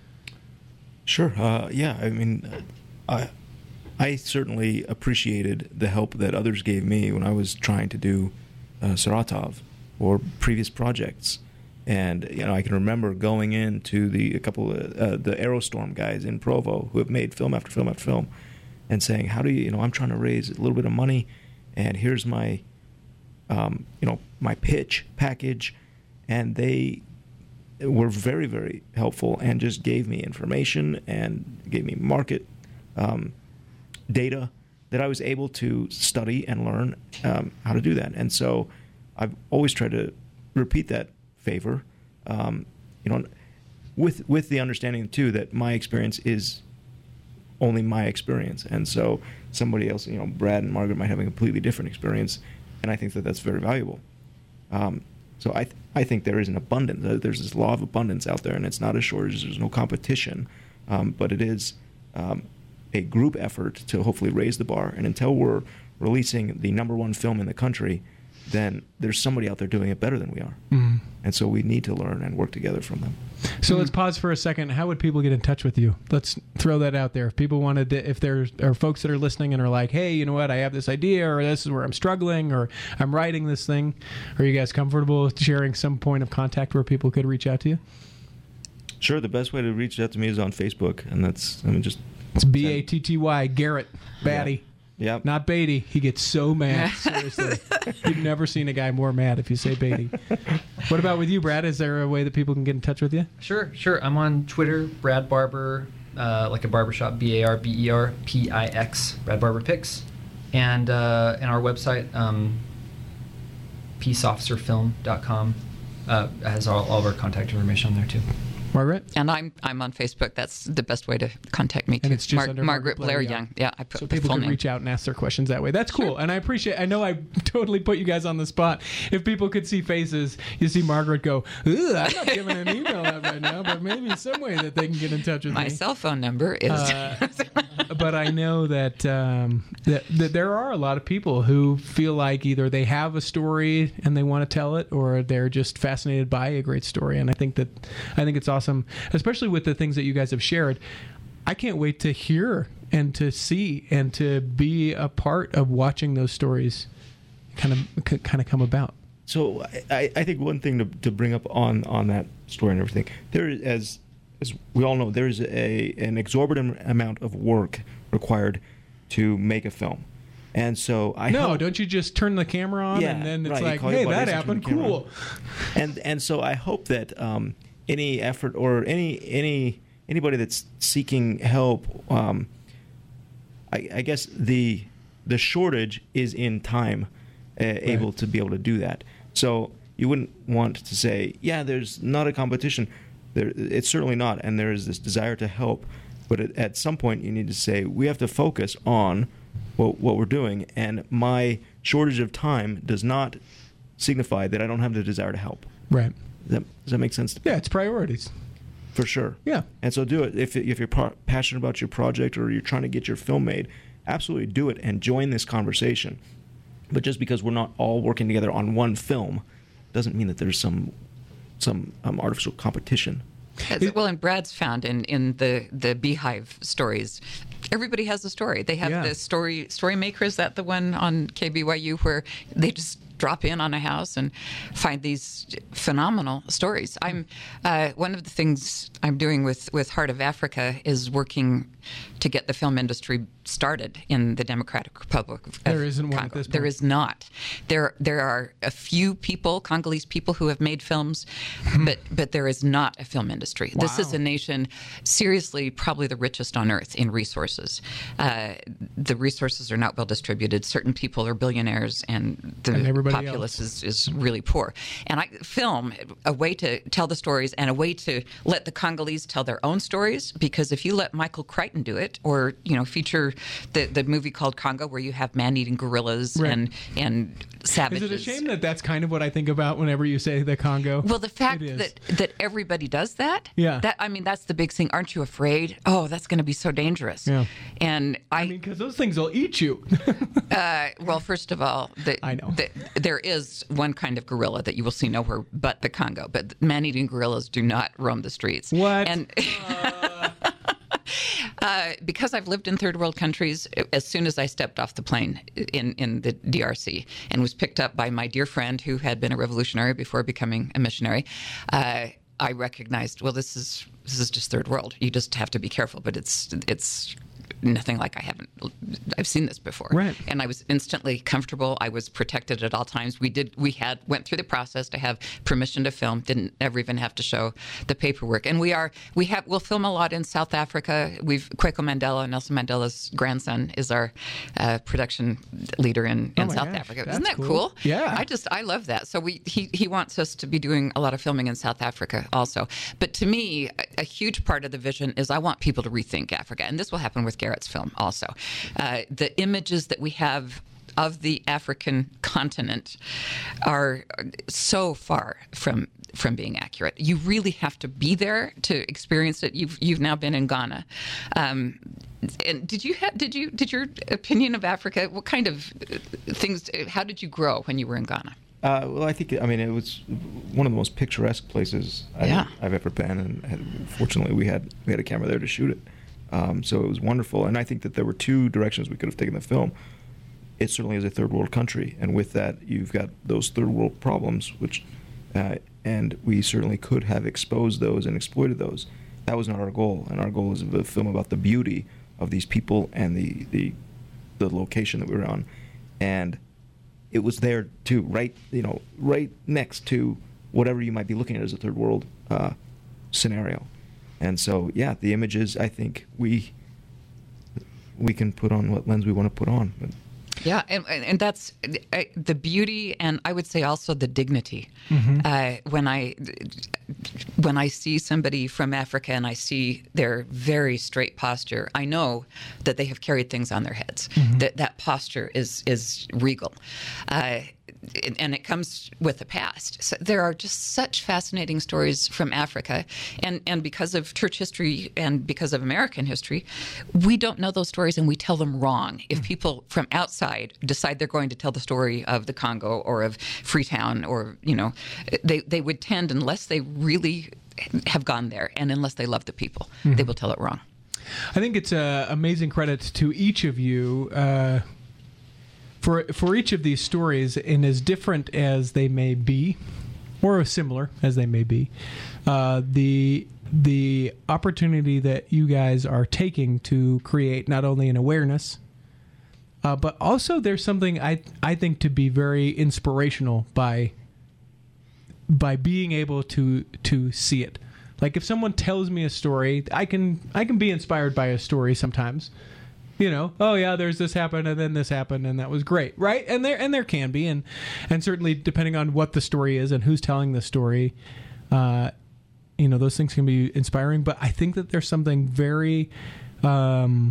S3: Sure. Uh, yeah. I mean, I. I certainly appreciated the help that others gave me when I was trying to do uh, Saratov or previous projects. And, you know, I can remember going in to the, a couple of uh, the Aerostorm guys in Provo who have made film after film after film and saying, how do you, you know, I'm trying to raise a little bit of money and here's my, um, you know, my pitch package. And they were very, very helpful and just gave me information and gave me market um data that I was able to study and learn um, how to do that. And so I've always tried to repeat that favor, um, you know, with with the understanding, too, that my experience is only my experience. And so somebody else, you know, Brad and Margaret might have a completely different experience, and I think that that's very valuable. Um, so I th- I think there is an abundance. There's this law of abundance out there, and it's not a shortage. There's no competition, um, but it is um, a group effort to hopefully raise the bar. And until we're releasing the number one film in the country, then there's somebody out there doing it better than we are. Mm-hmm. And so we need to learn and work together from them.
S2: So mm-hmm. let's pause for a second. How would people get in touch with you? Let's throw that out there. If people wanted to, if there are folks that are listening and are like, hey, you know what, I have this idea, or this is where I'm struggling, or I'm writing this thing, are you guys comfortable with sharing some point of contact where people could reach out to you?
S3: Sure. The best way to reach out to me is on Facebook. And that's, I mean, just...
S2: It's B A T T Y, Garrett Batty.
S3: Yeah. Yep.
S2: Not Beatty. He gets so mad. Seriously. You've never seen a guy more mad if you say Beatty. What about with you, Brad? Is there a way that people can get in touch with you?
S5: Sure, sure. I'm on Twitter, Brad Barber, uh, like a barbershop, B A R B E R P I X, Brad Barber Pics. And, uh, and our website, um, peace officer film dot com, uh, has all, all of our contact information on there, too.
S2: Margaret?
S4: And I'm I'm on Facebook. That's the best way to contact me, too.
S2: And it's just
S4: Mar-
S2: under
S4: Margaret Blair, Blair Young. Young. Yeah, I put
S2: so
S4: the
S2: people
S4: full
S2: can
S4: name.
S2: reach out and ask their questions that way. That's cool. Sure. And I appreciate, I know I totally put you guys on the spot. If people could see faces, you see Margaret go, I'm not giving an email out right now, but maybe some way that they can get in touch with
S4: My
S2: me.
S4: My cell phone number is...
S2: Uh, but I know that, um, that that there are a lot of people who feel like either they have a story and they want to tell it, or they're just fascinated by a great story. And I think that I think it's awesome, especially with the things that you guys have shared. I can't wait to hear and to see and to be a part of watching those stories kind of kind of come about.
S3: so I, I think one thing to, to bring up on, on that story and everything, there is, as as we all know, there is a an exorbitant amount of work required to make a film. And so I
S2: no,
S3: hope,
S2: don't you just turn the camera on
S3: yeah,
S2: and then it's
S3: right,
S2: like,
S3: you call your
S2: hey,
S3: buddies
S2: that
S3: and turn
S2: happened,
S3: the camera
S2: cool.
S3: on. And and so I hope that um, any effort or any any anybody that's seeking help, um, I, I guess the the shortage is in time, uh, right. able to be able to do that. So you wouldn't want to say, yeah, there's not a competition. There, it's certainly not, and there is this desire to help. But at, at some point, you need to say, we have to focus on what, what we're doing, and my shortage of time does not signify that I don't have the desire to help.
S2: Right.
S3: Does that, does that make sense? To
S2: yeah, it's priorities.
S3: For sure.
S2: Yeah.
S3: And so do it. If, if you're pa- passionate about your project or you're trying to get your film made, absolutely do it and join this conversation. But just because we're not all working together on one film doesn't mean that there's some some um, artificial competition.
S4: As, well, and Brad's found in, in the, the Beehive stories, everybody has a story. They have
S2: yeah.
S4: the story story maker. Is that the one on K B Y U where they just drop in on a house and find these phenomenal stories? I'm uh, one of the things I'm doing with, with Heart of Africa is working to get the film industry started in the Democratic Republic of
S2: There isn't one
S4: Congo.
S2: at this point.
S4: There is not. There there are a few people, Congolese people, who have made films, but but there is not a film industry.
S2: Wow.
S4: This is a nation, seriously, probably the richest on earth in resources. Uh, the resources are not well distributed. Certain people are billionaires, and the
S2: And everybody
S4: populace is, is really poor. And I film a way to tell the stories and a way to let the Congolese tell their own stories. Because if you let Michael Crichton do it, or you know, feature the the movie called Congo, where you have man-eating gorillas
S2: right.
S4: and and savages.
S2: Is it a shame that that's kind of what I think about whenever you say the Congo?
S4: Well, the fact
S2: It is.
S4: that that everybody does that,
S2: Yeah.
S4: that I mean, that's the big thing. Aren't you afraid? Oh, that's going to be so dangerous.
S2: Yeah.
S4: And I,
S2: I mean, because those things will eat you.
S4: uh, well, first of all, the,
S2: I know.
S4: the, there is one kind of gorilla that you will see nowhere but the Congo. But man-eating gorillas do not roam the streets.
S2: What?
S4: And Uh, because I've lived in third world countries, as soon as I stepped off the plane in, in the D R C and was picked up by my dear friend who had been a revolutionary before becoming a missionary, uh, I recognized, well, this is this is just third world. You just have to be careful, but it's it's nothing like I haven't I've seen this before.
S2: Right.
S4: And I was instantly comfortable. I was protected at all times. We did we had went through the process to have permission to film, didn't ever even have to show the paperwork. And we are we have we'll film a lot in South Africa. We've Kwaku Mandela, Nelson Mandela's grandson, is our uh, production leader in, in
S2: Oh my
S4: South
S2: gosh,
S4: Africa.
S2: that's
S4: Isn't that
S2: cool.
S4: cool?
S2: Yeah.
S4: I just I love that. So we he he wants us to be doing a lot of filming in South Africa also. But to me, a, a huge part of the vision is I want people to rethink Africa, and this will happen with Garrett's film also. Uh, the images that we have of the African continent are so far from from being accurate. You really have to be there to experience it. You've you've now been in Ghana. Um, and did you have did you did your opinion of Africa? What kind of things? How did you grow when you were in Ghana?
S3: Uh, well, I think I mean it was one of the most picturesque places
S4: Yeah.
S3: I've, I've ever been, and, and fortunately we had we had a camera there to shoot it. Um, so it was wonderful, and I think that there were two directions we could have taken the film. It certainly is a third world country, and with that, you've got those third world problems, which, uh, and we certainly could have exposed those and exploited those. That was not our goal, and our goal is a film about the beauty of these people and the the, the location that we were on, and it was there too, right, you know, right next to whatever you might be looking at as a third world uh, scenario. And so, yeah, the images, I think we we can put on what lens we want to put on. But
S4: Yeah, and, and that's uh, the beauty, and I would say also the dignity.
S2: Mm-hmm.
S4: Uh, when I when I see somebody from Africa and I see their very straight posture, I know that they have carried things on their heads.
S2: Mm-hmm.
S4: That that posture is is regal. Uh, and it comes with the past. So there are just such fascinating stories from Africa, and, and because of church history and because of American history, we don't know those stories and we tell them wrong. If people from outside decide they're going to tell the story of the Congo or of Freetown, or you know, they they would tend, unless they really have gone there and unless they love the people, mm-hmm. they will tell it wrong.
S2: I think it's an amazing credit to each of you. Uh, for for each of these stories, and as different as they may be, or as similar as they may be, uh, the the opportunity that you guys are taking to create not only an awareness, uh, but also there's something I I think to be very inspirational by by being able to to see it. Like if someone tells me a story, I can I can be inspired by a story sometimes. You know, oh yeah, there's this happened and then this happened and that was great, right? And there and there can be, and and certainly depending on what the story is and who's telling the story, uh, you know, those things can be inspiring. But I think that there's something very um,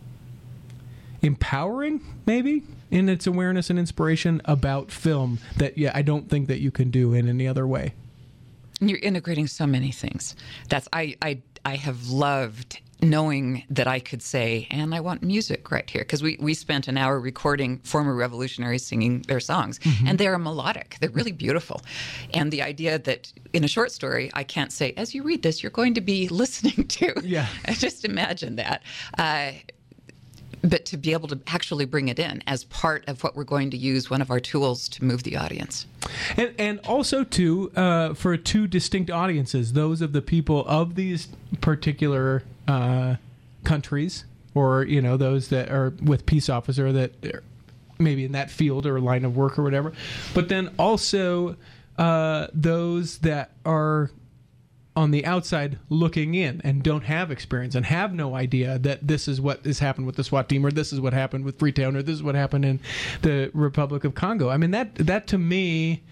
S2: empowering, maybe, in its awareness and inspiration about film that yeah, I don't think that you can do in any other way.
S4: You're integrating so many things. That's I I I have loved knowing that I could say, and I want music right here, because we, we spent an hour recording former revolutionaries singing their songs, mm-hmm. and they're melodic. They're really beautiful. And the idea that in a short story, I can't say, as you read this, you're going to be listening to.
S2: Yeah.
S4: Just imagine that. Uh, but to be able to actually bring it in as part of what we're going to use, one of our tools to move the audience.
S2: And, and also, too, uh, for two distinct audiences, those of the people of these particular uh, countries, or, you know, those that are with peace officer that are maybe in that field or line of work or whatever, but then also uh, those that are on the outside looking in and don't have experience and have no idea that this is what has happened with the SWAT team, or this is what happened with Freetown, or this is what happened in the Republic of Congo. I mean, that that to me,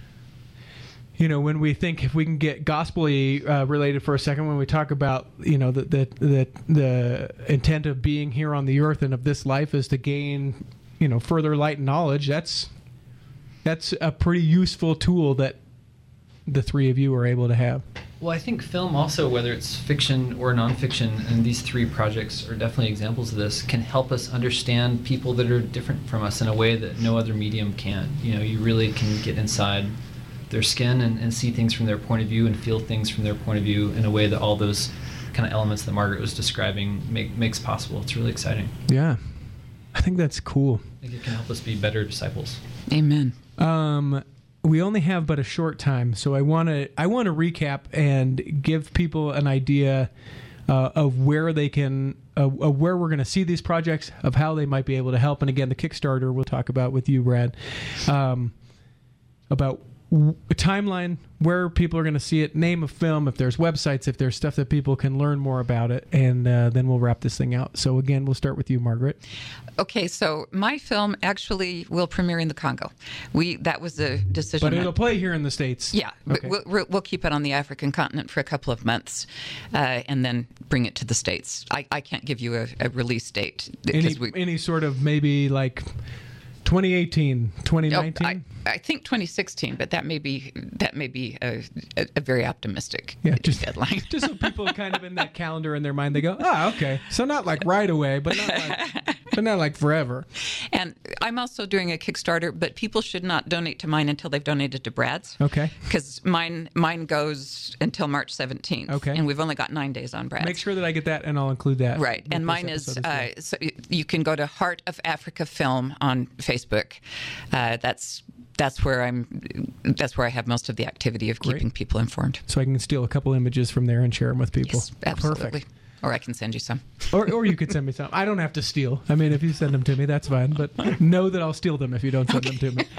S2: you know, when we think, if we can get gospel-y uh, related for a second, when we talk about, you know, the, the the the intent of being here on the earth and of this life is to gain, you know, further light and knowledge, that's that's a pretty useful tool that the three of you are able to have.
S5: Well, I think film also, whether it's fiction or nonfiction, and these three projects are definitely examples of this, can help us understand people that are different from us in a way that no other medium can. You know, you really can get inside their skin and, and see things from their point of view and feel things from their point of view in a way that all those kind of elements that Margaret was describing make, makes possible. It's really exciting.
S2: Yeah. I think that's cool.
S5: I think it can help us be better disciples.
S4: Amen.
S2: Um... We only have but a short time, so I want to I want to recap and give people an idea uh, of where they can, uh, of where we're going to see these projects, of how they might be able to help, and again, the Kickstarter we'll talk about with you, Brad, um, about w- a timeline, where people are going to see it, name of film, if there's websites, if there's stuff that people can learn more about it, and uh, then we'll wrap this thing out. So again, we'll start with you, Margaret.
S4: Okay, so my film actually will premiere in the Congo. We that was a decision.
S2: But it'll play here in the States.
S4: Yeah,
S2: okay.
S4: but we'll, we'll keep it on the African continent for a couple of months, uh, and then bring it to the States. I, I can't give you a, a release date.
S2: Any,
S4: we,
S2: any sort of maybe like twenty eighteen, twenty nineteen?
S4: Oh, I, I think twenty sixteen, but that may be that may be a, a, a very optimistic
S2: yeah, just,
S4: deadline.
S2: Just so people kind of in that calendar in their mind, they go, oh, okay. So not like right away, but not like, but not like forever.
S4: And I'm also doing a Kickstarter, but people should not donate to mine until they've donated to Brad's.
S2: Okay.
S4: Because mine mine goes until March seventeenth.
S2: Okay.
S4: And we've only got nine days on Brad's.
S2: Make sure that I get that, and I'll include that.
S4: Right. And mine is, uh, well. so you can go to Heart of Africa Film on Facebook. Uh, that's that's where I'm. That's where I have most of the activity of keeping
S2: Great.
S4: people informed.
S2: So I can steal a couple images from there and share them with people.
S4: Yes, absolutely.
S2: Perfect.
S4: Or I can send you some.
S2: Or, or you could send me some. I don't have to steal. I mean, if you send them to me, that's fine. But know that I'll steal them if you don't send
S4: Okay.
S2: them to me.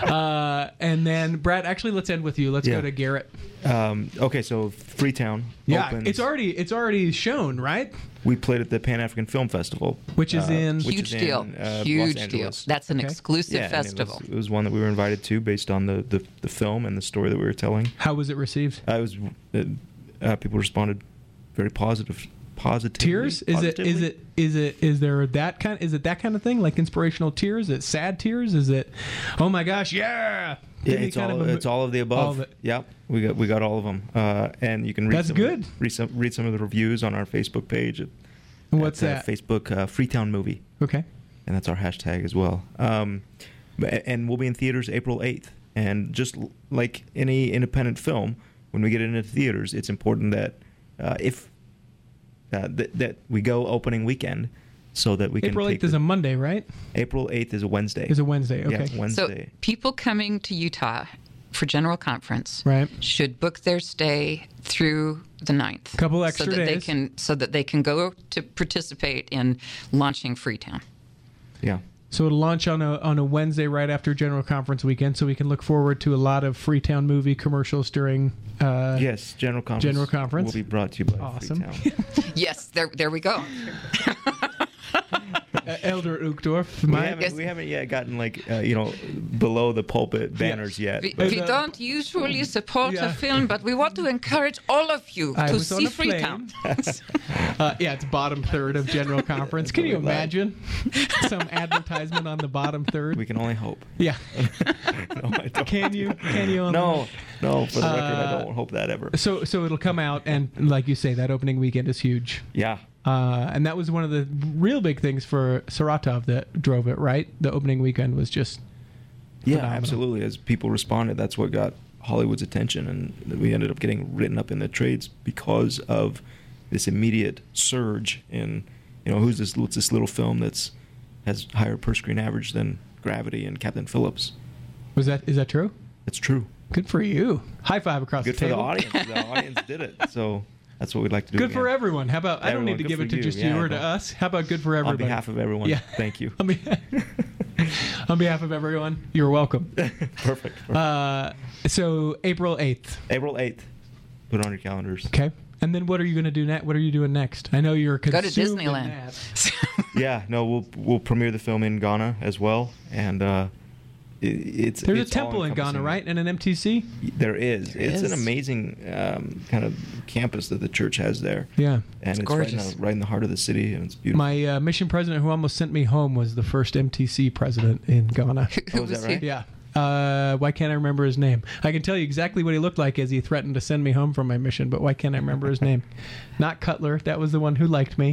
S2: Uh, and then, Brad, actually, let's end with you. Let's
S3: Yeah.
S2: go to Garrett.
S3: Um, okay, so Freetown
S2: Yeah,
S3: opens.
S2: it's already it's already shown, right?
S3: We played at the Pan African Film Festival,
S2: Which is
S3: uh,
S2: in-
S3: which
S4: Huge
S3: is
S4: deal.
S3: in, uh,
S4: Huge
S3: Los
S4: deal.
S3: Angeles.
S4: That's an
S2: Okay.
S4: exclusive
S3: Yeah, and
S4: festival.
S3: It was, it was one that we were invited to based on the, the, the film and the story that we were telling.
S2: How was it received?
S3: Uh, it was uh, uh, people responded very positive. Positively.
S2: Tears? Is it is
S3: Positively.
S2: it is it is there that kind is it that kind of thing, like inspirational tears? Is it sad tears? Is it oh my gosh, yeah?
S3: Yeah,
S2: Any
S3: it's
S2: kind
S3: all,
S2: of a-
S3: it's all of the above.
S2: all of it.
S3: Yep, we got we got all of them, uh, and you can read
S2: That's
S3: some
S2: good.
S3: Of the, read, some, read some of the reviews on our Facebook page. At,
S2: What's
S3: at, uh,
S2: that?
S3: Facebook uh, Freetown Movie,
S2: Okay.
S3: and that's our hashtag as well. Um, but- and we'll be in theaters April eighth. And just l- like any independent film, when we get into theaters, it's important that uh, if uh, th- that we go opening weekend, so that we can
S2: April
S3: take
S2: eighth is
S3: the-
S2: a Monday, right?
S3: April eighth is a Wednesday.
S2: Is a Wednesday. Okay.
S3: Yeah, Wednesday.
S4: So people coming to Utah for General Conference
S2: Right.
S4: should book their stay through the ninth.
S2: Couple extra
S4: so that they
S2: days.
S4: can so that they can go to participate in launching Freetown.
S3: yeah.
S2: So it'll launch on a on a Wednesday right after General Conference weekend, so we can look forward to a lot of Freetown movie commercials during. Uh,
S3: Yes, General Conference.
S2: General Conference.
S3: will be brought to you by
S2: Awesome.
S3: Freetown.
S4: Yes, there there we go.
S2: uh, Elder Uchtdorf.
S3: We
S2: My,
S3: haven't,
S4: Yes.
S3: we haven't yet gotten like uh, you know below the pulpit banners yet.
S4: We,
S3: but-
S4: we don't usually support
S2: Yeah.
S4: a film, but we want to encourage all of you
S2: I
S4: to
S2: was on
S4: see
S2: a plane.
S4: Freetown.
S2: uh, yeah, it's bottom third of General Conference. Can you imagine some advertisement on the bottom third?
S3: we can only hope.
S2: Yeah.
S3: No, I don't.
S2: Can you? Can you?
S3: No, no. For the record, I
S2: Uh,
S3: don't hope that ever.
S2: So so it'll come out, and like you say, that opening weekend is huge.
S3: Yeah.
S2: Uh, and that was one of the real big things for Saratov that drove it, right? The opening weekend was just
S3: Yeah,
S2: phenomenal.
S3: absolutely. As people responded, that's what got Hollywood's attention, and we ended up getting written up in the trades because of this immediate surge in, you know, who's this? What's this little film that's has higher per screen average than Gravity and Captain Phillips?
S2: Was that is that true?
S3: It's true.
S2: Good for you. High five across
S3: Good
S2: the
S3: for the
S2: table.
S3: audience. The audience did it, so that's what we'd like to do.
S2: Good for
S3: again.
S2: everyone. How about I don't
S3: Everyone,
S2: need to
S3: good
S2: give
S3: for
S2: it to
S3: you.
S2: just
S3: Yeah,
S2: you or to
S3: no.
S2: us. How about good for
S3: On
S2: everybody?
S3: behalf of everyone,
S2: Yeah.
S3: thank you.
S2: On behalf, on behalf of everyone, you're welcome.
S3: Perfect. perfect.
S2: Uh, so April eighth.
S3: April eighth. Put it on your calendars.
S2: Okay. And then what are you going to do next? What are you doing next? I know you're
S4: Go to
S2: consumed in
S4: Disneyland.
S2: that.
S3: Yeah, no, we'll we'll premiere the film in Ghana as well, and uh, it, it's
S2: There's
S3: it's
S2: a temple in Ghana,
S3: all-encompassing.
S2: right? And an M T C?
S3: There is.
S4: There
S3: it's
S4: is.
S3: an amazing um, kind of campus that the church has there,
S2: Yeah.
S3: and it's, right, in
S4: gorgeous.
S3: the, right in the heart of the city, and it's beautiful.
S2: My uh, mission president who almost sent me home was the first M T C president in Ghana.
S4: Who
S3: Oh, is
S4: was
S3: that
S4: he?
S3: right?
S2: Yeah. Uh, why can't I remember his name? I can tell you exactly what he looked like as he threatened to send me home from my mission, but why can't I remember his name? Not Cutler. That was the one who liked me.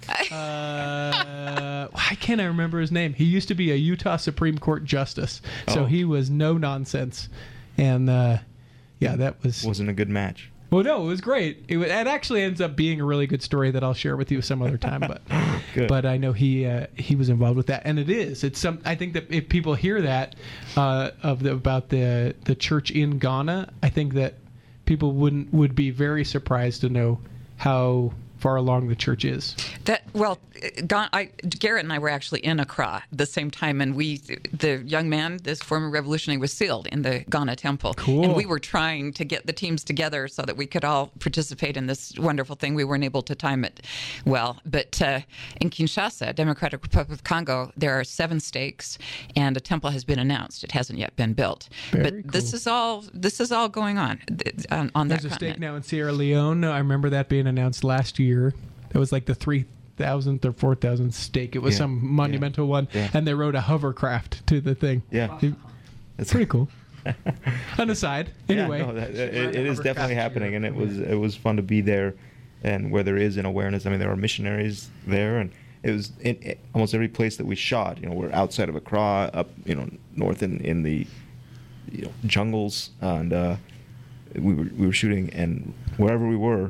S2: Uh, why can't I remember his name? He used to be a Utah Supreme Court justice, so
S3: Oh.
S2: he was no nonsense. And uh, yeah, that was.
S3: Wasn't a good match.
S2: Well, no, it was great. It, was, it actually ends up being a really good story that I'll share with you some other time. But
S3: Good.
S2: but I know he uh, he was involved with that, and it is. It's some. I think that if people hear that uh, of the, about the the church in Ghana, I think that people wouldn't would be very surprised to know how far along the church is.
S4: That well, Gon- I, Garrett and I were actually in Accra at the same time, and we, the young man, this former revolutionary, was sealed in the Ghana temple.
S2: Cool.
S4: And we were trying to get the teams together so that we could all participate in this wonderful thing. We weren't able to time it well, but uh, in Kinshasa, Democratic Republic of Congo, there are seven stakes, and a temple has been announced. It hasn't yet been built,
S2: Very
S4: but this
S2: cool.
S4: is all this is all going on th- on, on that
S2: There's a
S4: continent.
S2: stake now in Sierra Leone. I remember that being announced last year. That was like the three thousandth or four thousandth stake. It was
S3: Yeah.
S2: some monumental one,
S3: Yeah.
S2: and they rode a hovercraft to the thing.
S3: Yeah.
S2: It-
S3: It's
S2: pretty cool. On the side, anyway.
S3: Yeah, no, that, it, it is
S5: Hovercraft
S3: definitely
S5: to
S3: happening,
S5: Europe.
S3: and it was it was fun to be there, and where there is an awareness. I mean, there are missionaries there, and it was in, in almost every place that we shot. You know, we're outside of Accra, up you know north in in the you know jungles, and uh, we were we were shooting, and wherever we were,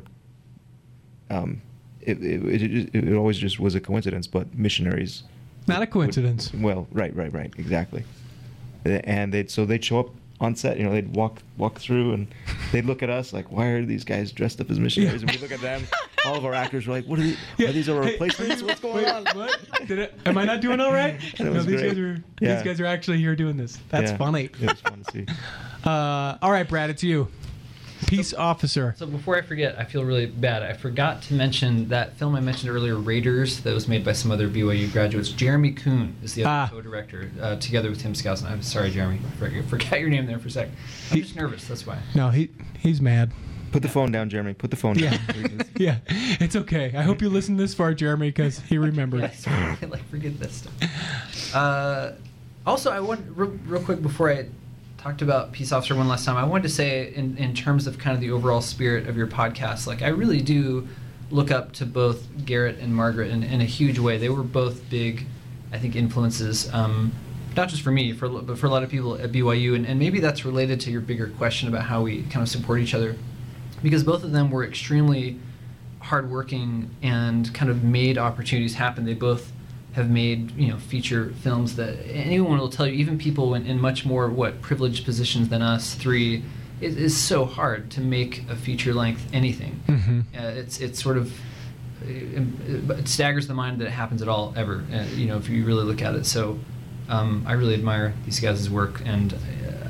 S3: um, it it, it it always just was a coincidence, but missionaries.
S2: Not a coincidence.
S3: Would, well, right, right, right, exactly. And they'd so they'd show up on set. You know, they'd walk walk through, and they'd look at us like, "Why are these guys dressed up as missionaries?" And we look at them. All of our actors were like, "What are these?
S2: Yeah.
S3: Are these our
S2: Hey,
S3: replacements? What's going
S2: wait,
S3: on?"
S2: What? Did it, am I not doing all right?
S3: And it
S2: no,
S3: was
S2: these
S3: great.
S2: guys are
S3: Yeah.
S2: these guys are actually here doing this. That's
S3: Yeah,
S2: funny.
S3: It was fun to see.
S2: Uh, all right, Brad, it's you. Peace officer.
S5: So before I forget, I feel really bad. I forgot to mention that film I mentioned earlier, Raiders, that was made by some other B Y U graduates. Jeremy Kuhn is the other
S2: Ah.
S5: co-director, uh, together with Tim Skousen. I'm sorry, Jeremy. I forgot, forgot your name there for a sec. I'm
S2: He-
S5: just nervous, that's why.
S2: No, he he's mad.
S3: Put the phone down, Jeremy. Put the phone
S2: Yeah.
S3: down.
S2: Yeah, it's okay. I hope you listened this far, Jeremy, because he remembered.
S5: Yeah, sorry, I like forget this stuff. Uh, also, I want real, real quick before I talked about Peace Officer one last time, I wanted to say in, in terms of kind of the overall spirit of your podcast, like I really do look up to both Garrett and Margaret in, in a huge way. They were both big, I think, influences, um, not just for me, for but for a lot of people at B Y U, and, and maybe that's related to your bigger question about how we kind of support each other, because both of them were extremely hardworking and kind of made opportunities happen. They both have made, you know, feature films that anyone will tell you, even people in, in much more what privileged positions than us three, it is so hard to make a feature length anything.
S2: Mm-hmm.
S5: Uh, it's it's sort of it, it staggers the mind that it happens at all ever. Uh, you know, if you really look at it. So um, I really admire these guys' work. And uh,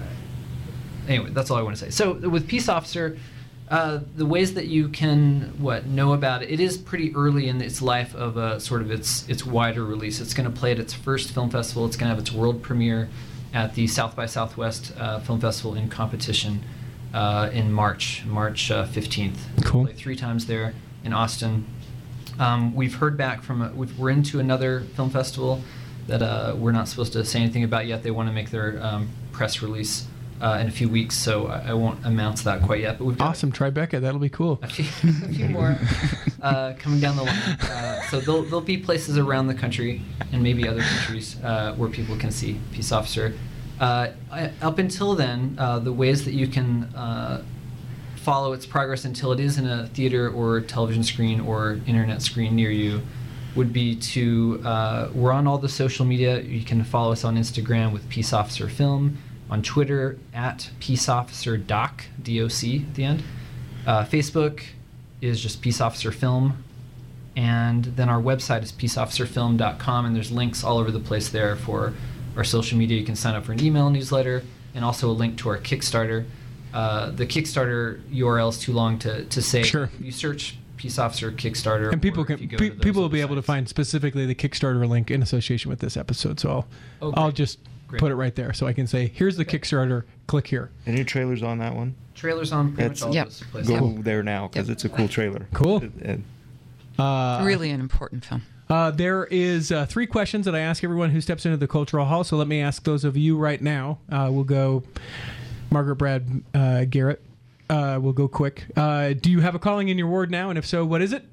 S5: anyway, that's all I want to say. So with Peace Officer. Uh, the ways that you can what know about it, it is pretty early in its life of a sort of its its wider release. It's going to play at its first film festival. It's going to have its world premiere at the South by Southwest uh, Film Festival in competition uh, in March, March uh, fifteenth.
S2: Cool.
S5: Play three times there in Austin. Um, we've heard back from a, we've, we're into another film festival that uh, we're not supposed to say anything about yet. They want to make their um, press release Uh, in a few weeks, so I, I won't announce that quite yet. But we've got
S2: Awesome, Tribeca. That'll be cool.
S5: a few, a few more uh, coming down the line. Uh, so there'll, there'll be places around the country and maybe other countries uh, where people can see Peace Officer. Uh, I, up until then, uh, the ways that you can uh, follow its progress until it is in a theater or television screen or internet screen near you would be to, uh, we're on all the social media. You can follow us on Instagram with Peace Officer Film, on Twitter at Peace Officer Doc, D O C at the end. Uh, Facebook is just Peace Officer Film. And then our website is peace officer film dot com, and there's links all over the place there for our social media. You can sign up for an email newsletter, and also a link to our Kickstarter. Uh, the Kickstarter U R L is too long to, to say.
S2: Sure.
S5: You search Peace Officer Kickstarter.
S2: And people
S5: or if
S2: can
S5: you go
S2: pe-
S5: to those
S2: people will be able to
S5: websites.
S2: find specifically the Kickstarter link in association with this episode. So I'll
S5: Oh,
S2: I'll
S5: great.
S2: just
S5: Great.
S2: put it right there, so I can say, here's the Kickstarter. Click here.
S3: Any trailers on that one?
S5: Trailers on pretty
S3: That's-
S5: much all
S4: Yep.
S5: those places.
S3: Go
S4: Yep.
S3: there now because
S4: Yep.
S3: it's a cool trailer.
S2: Cool.
S3: And
S2: Uh,
S4: really an important film.
S2: Uh, there is uh, three questions that I ask everyone who steps into the Cultural Hall. So let me ask those of you right now. Uh, we'll go Margaret, Brad, uh, Garrett. Uh, we'll go quick. Uh, do you have a calling in your ward now? And if so, what is it?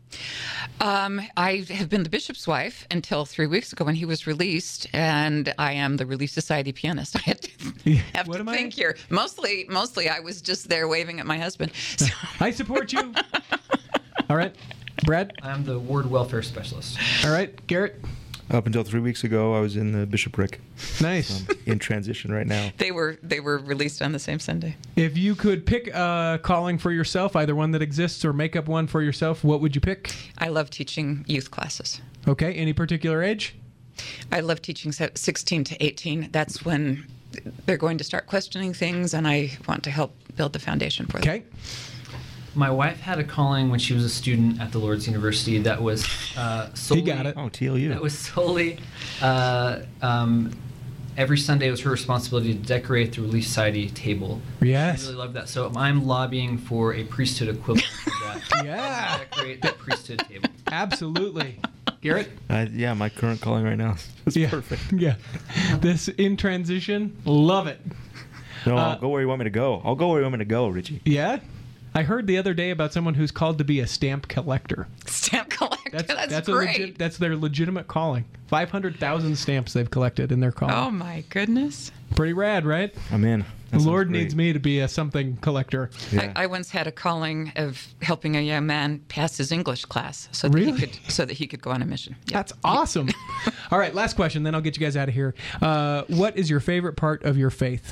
S4: Um, I have been the bishop's wife until three weeks ago when he was released, and I am the Relief Society pianist. I had to have
S2: What
S4: to
S2: am I?
S4: think here. Mostly, mostly, I was just there waving at my husband. So,
S2: I support you. All right. Brad?
S5: I'm the ward welfare specialist.
S2: All right. Garrett?
S3: up until three weeks ago, I was in the bishopric.
S2: Nice.
S3: I'm in transition right now.
S4: they were they were released on the same Sunday.
S2: If you could pick a calling for yourself, either one that exists or make up one for yourself, what would you pick?
S4: I love teaching youth classes.
S2: Okay. Any particular age?
S4: I love teaching se- sixteen to eighteen. That's when they're going to start questioning things, and I want to help build the foundation for them.
S2: Okay.
S5: My wife had a calling when she was a student at the Lord's University that was uh, solely,
S2: He got it.
S3: Oh, T L U.
S5: That was solely uh, um, every Sunday. It was her responsibility to decorate the Relief Society table.
S2: Yes.
S5: I really love that. So I'm lobbying for a priesthood equivalent of that.
S2: Yeah.
S5: Decorate the priesthood table.
S2: Absolutely. Garrett?
S3: Uh, yeah, my current calling right now is
S2: Yeah.
S3: perfect.
S2: Yeah. This in transition, love it.
S3: No,
S2: Uh,
S3: I'll go where you want me to go. I'll go where you want me to go, Richie.
S2: Yeah. I heard the other day about someone who's called to be a stamp collector.
S4: Stamp collector.
S2: That's
S4: That's,
S2: that's, a
S4: great.
S2: legit, that's their legitimate calling. five hundred thousand stamps they've collected in their calling.
S4: Oh my goodness.
S2: Pretty rad, right?
S3: I'm in. That
S2: The
S3: sounds
S2: Lord
S3: great.
S2: needs me to be a something collector.
S3: Yeah.
S4: I, I once had a calling of helping a young man pass his English class so that
S2: Really?
S4: he could so that he could go on a mission. Yeah.
S2: That's awesome. All right, last question, then I'll get you guys out of here. Uh, what is your favorite part of your faith?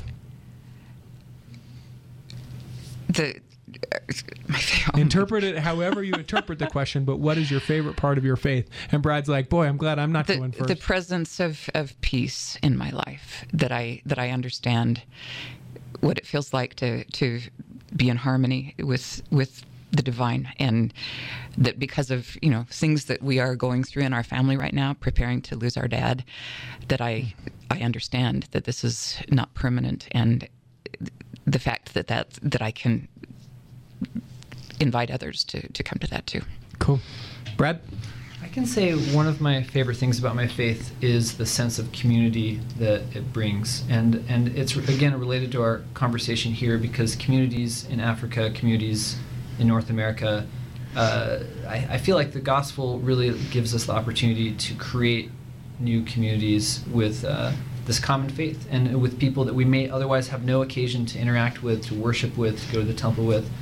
S4: The uh, my favorite.
S2: Interpret it however you interpret the question, but what is your favorite part of your faith? And Brad's like, boy, I'm glad I'm not
S4: the,
S2: going first.
S4: the presence of, of peace in my life, that I that I understand what it feels like to to be in harmony with with the divine, and that because of, you know, things that we are going through in our family right now, preparing to lose our dad, that I I understand that this is not permanent, and the fact that that that I can invite others to to come to that too.
S2: Cool. Brad?
S5: I can say one of my favorite things about my faith is the sense of community that it brings. And and it's, again, related to our conversation here, because communities in Africa, communities in North America, uh, I, I feel like the gospel really gives us the opportunity to create new communities with uh, this common faith, and with people that we may otherwise have no occasion to interact with, to worship with, to go to the temple with.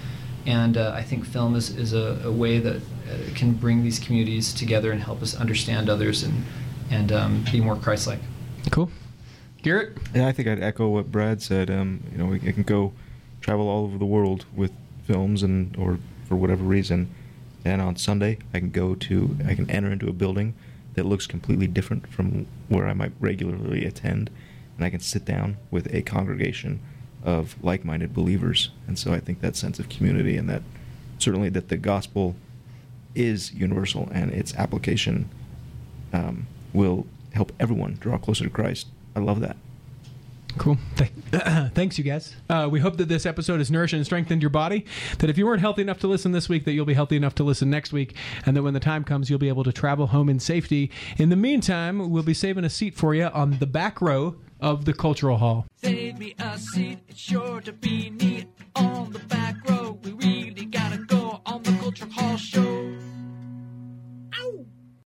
S5: And uh, I think film is, is a, a way that uh, can bring these communities together and help us understand others and, and um, be more Christ-like.
S2: Cool. Garrett?
S3: Yeah, I think I'd echo what Brad said. Um, you know, I can go travel all over the world with films, and or for whatever reason, and on Sunday I can go to, I can enter into a building that looks completely different from where I might regularly attend, and I can sit down with a congregation of like-minded believers. And so I think that sense of community, and that certainly that the gospel is universal, and its application um, will help everyone draw closer to Christ. I love that.
S2: Cool. Th- Thanks, you guys. Uh, we hope that this episode has nourished and strengthened your body, that if you weren't healthy enough to listen this week, that you'll be healthy enough to listen next week, and that when the time comes, you'll be able to travel home in safety. In the meantime, we'll be saving a seat for you on the back row of the Cultural Hall.
S7: Save me a seat, it's sure to be neat on the back row.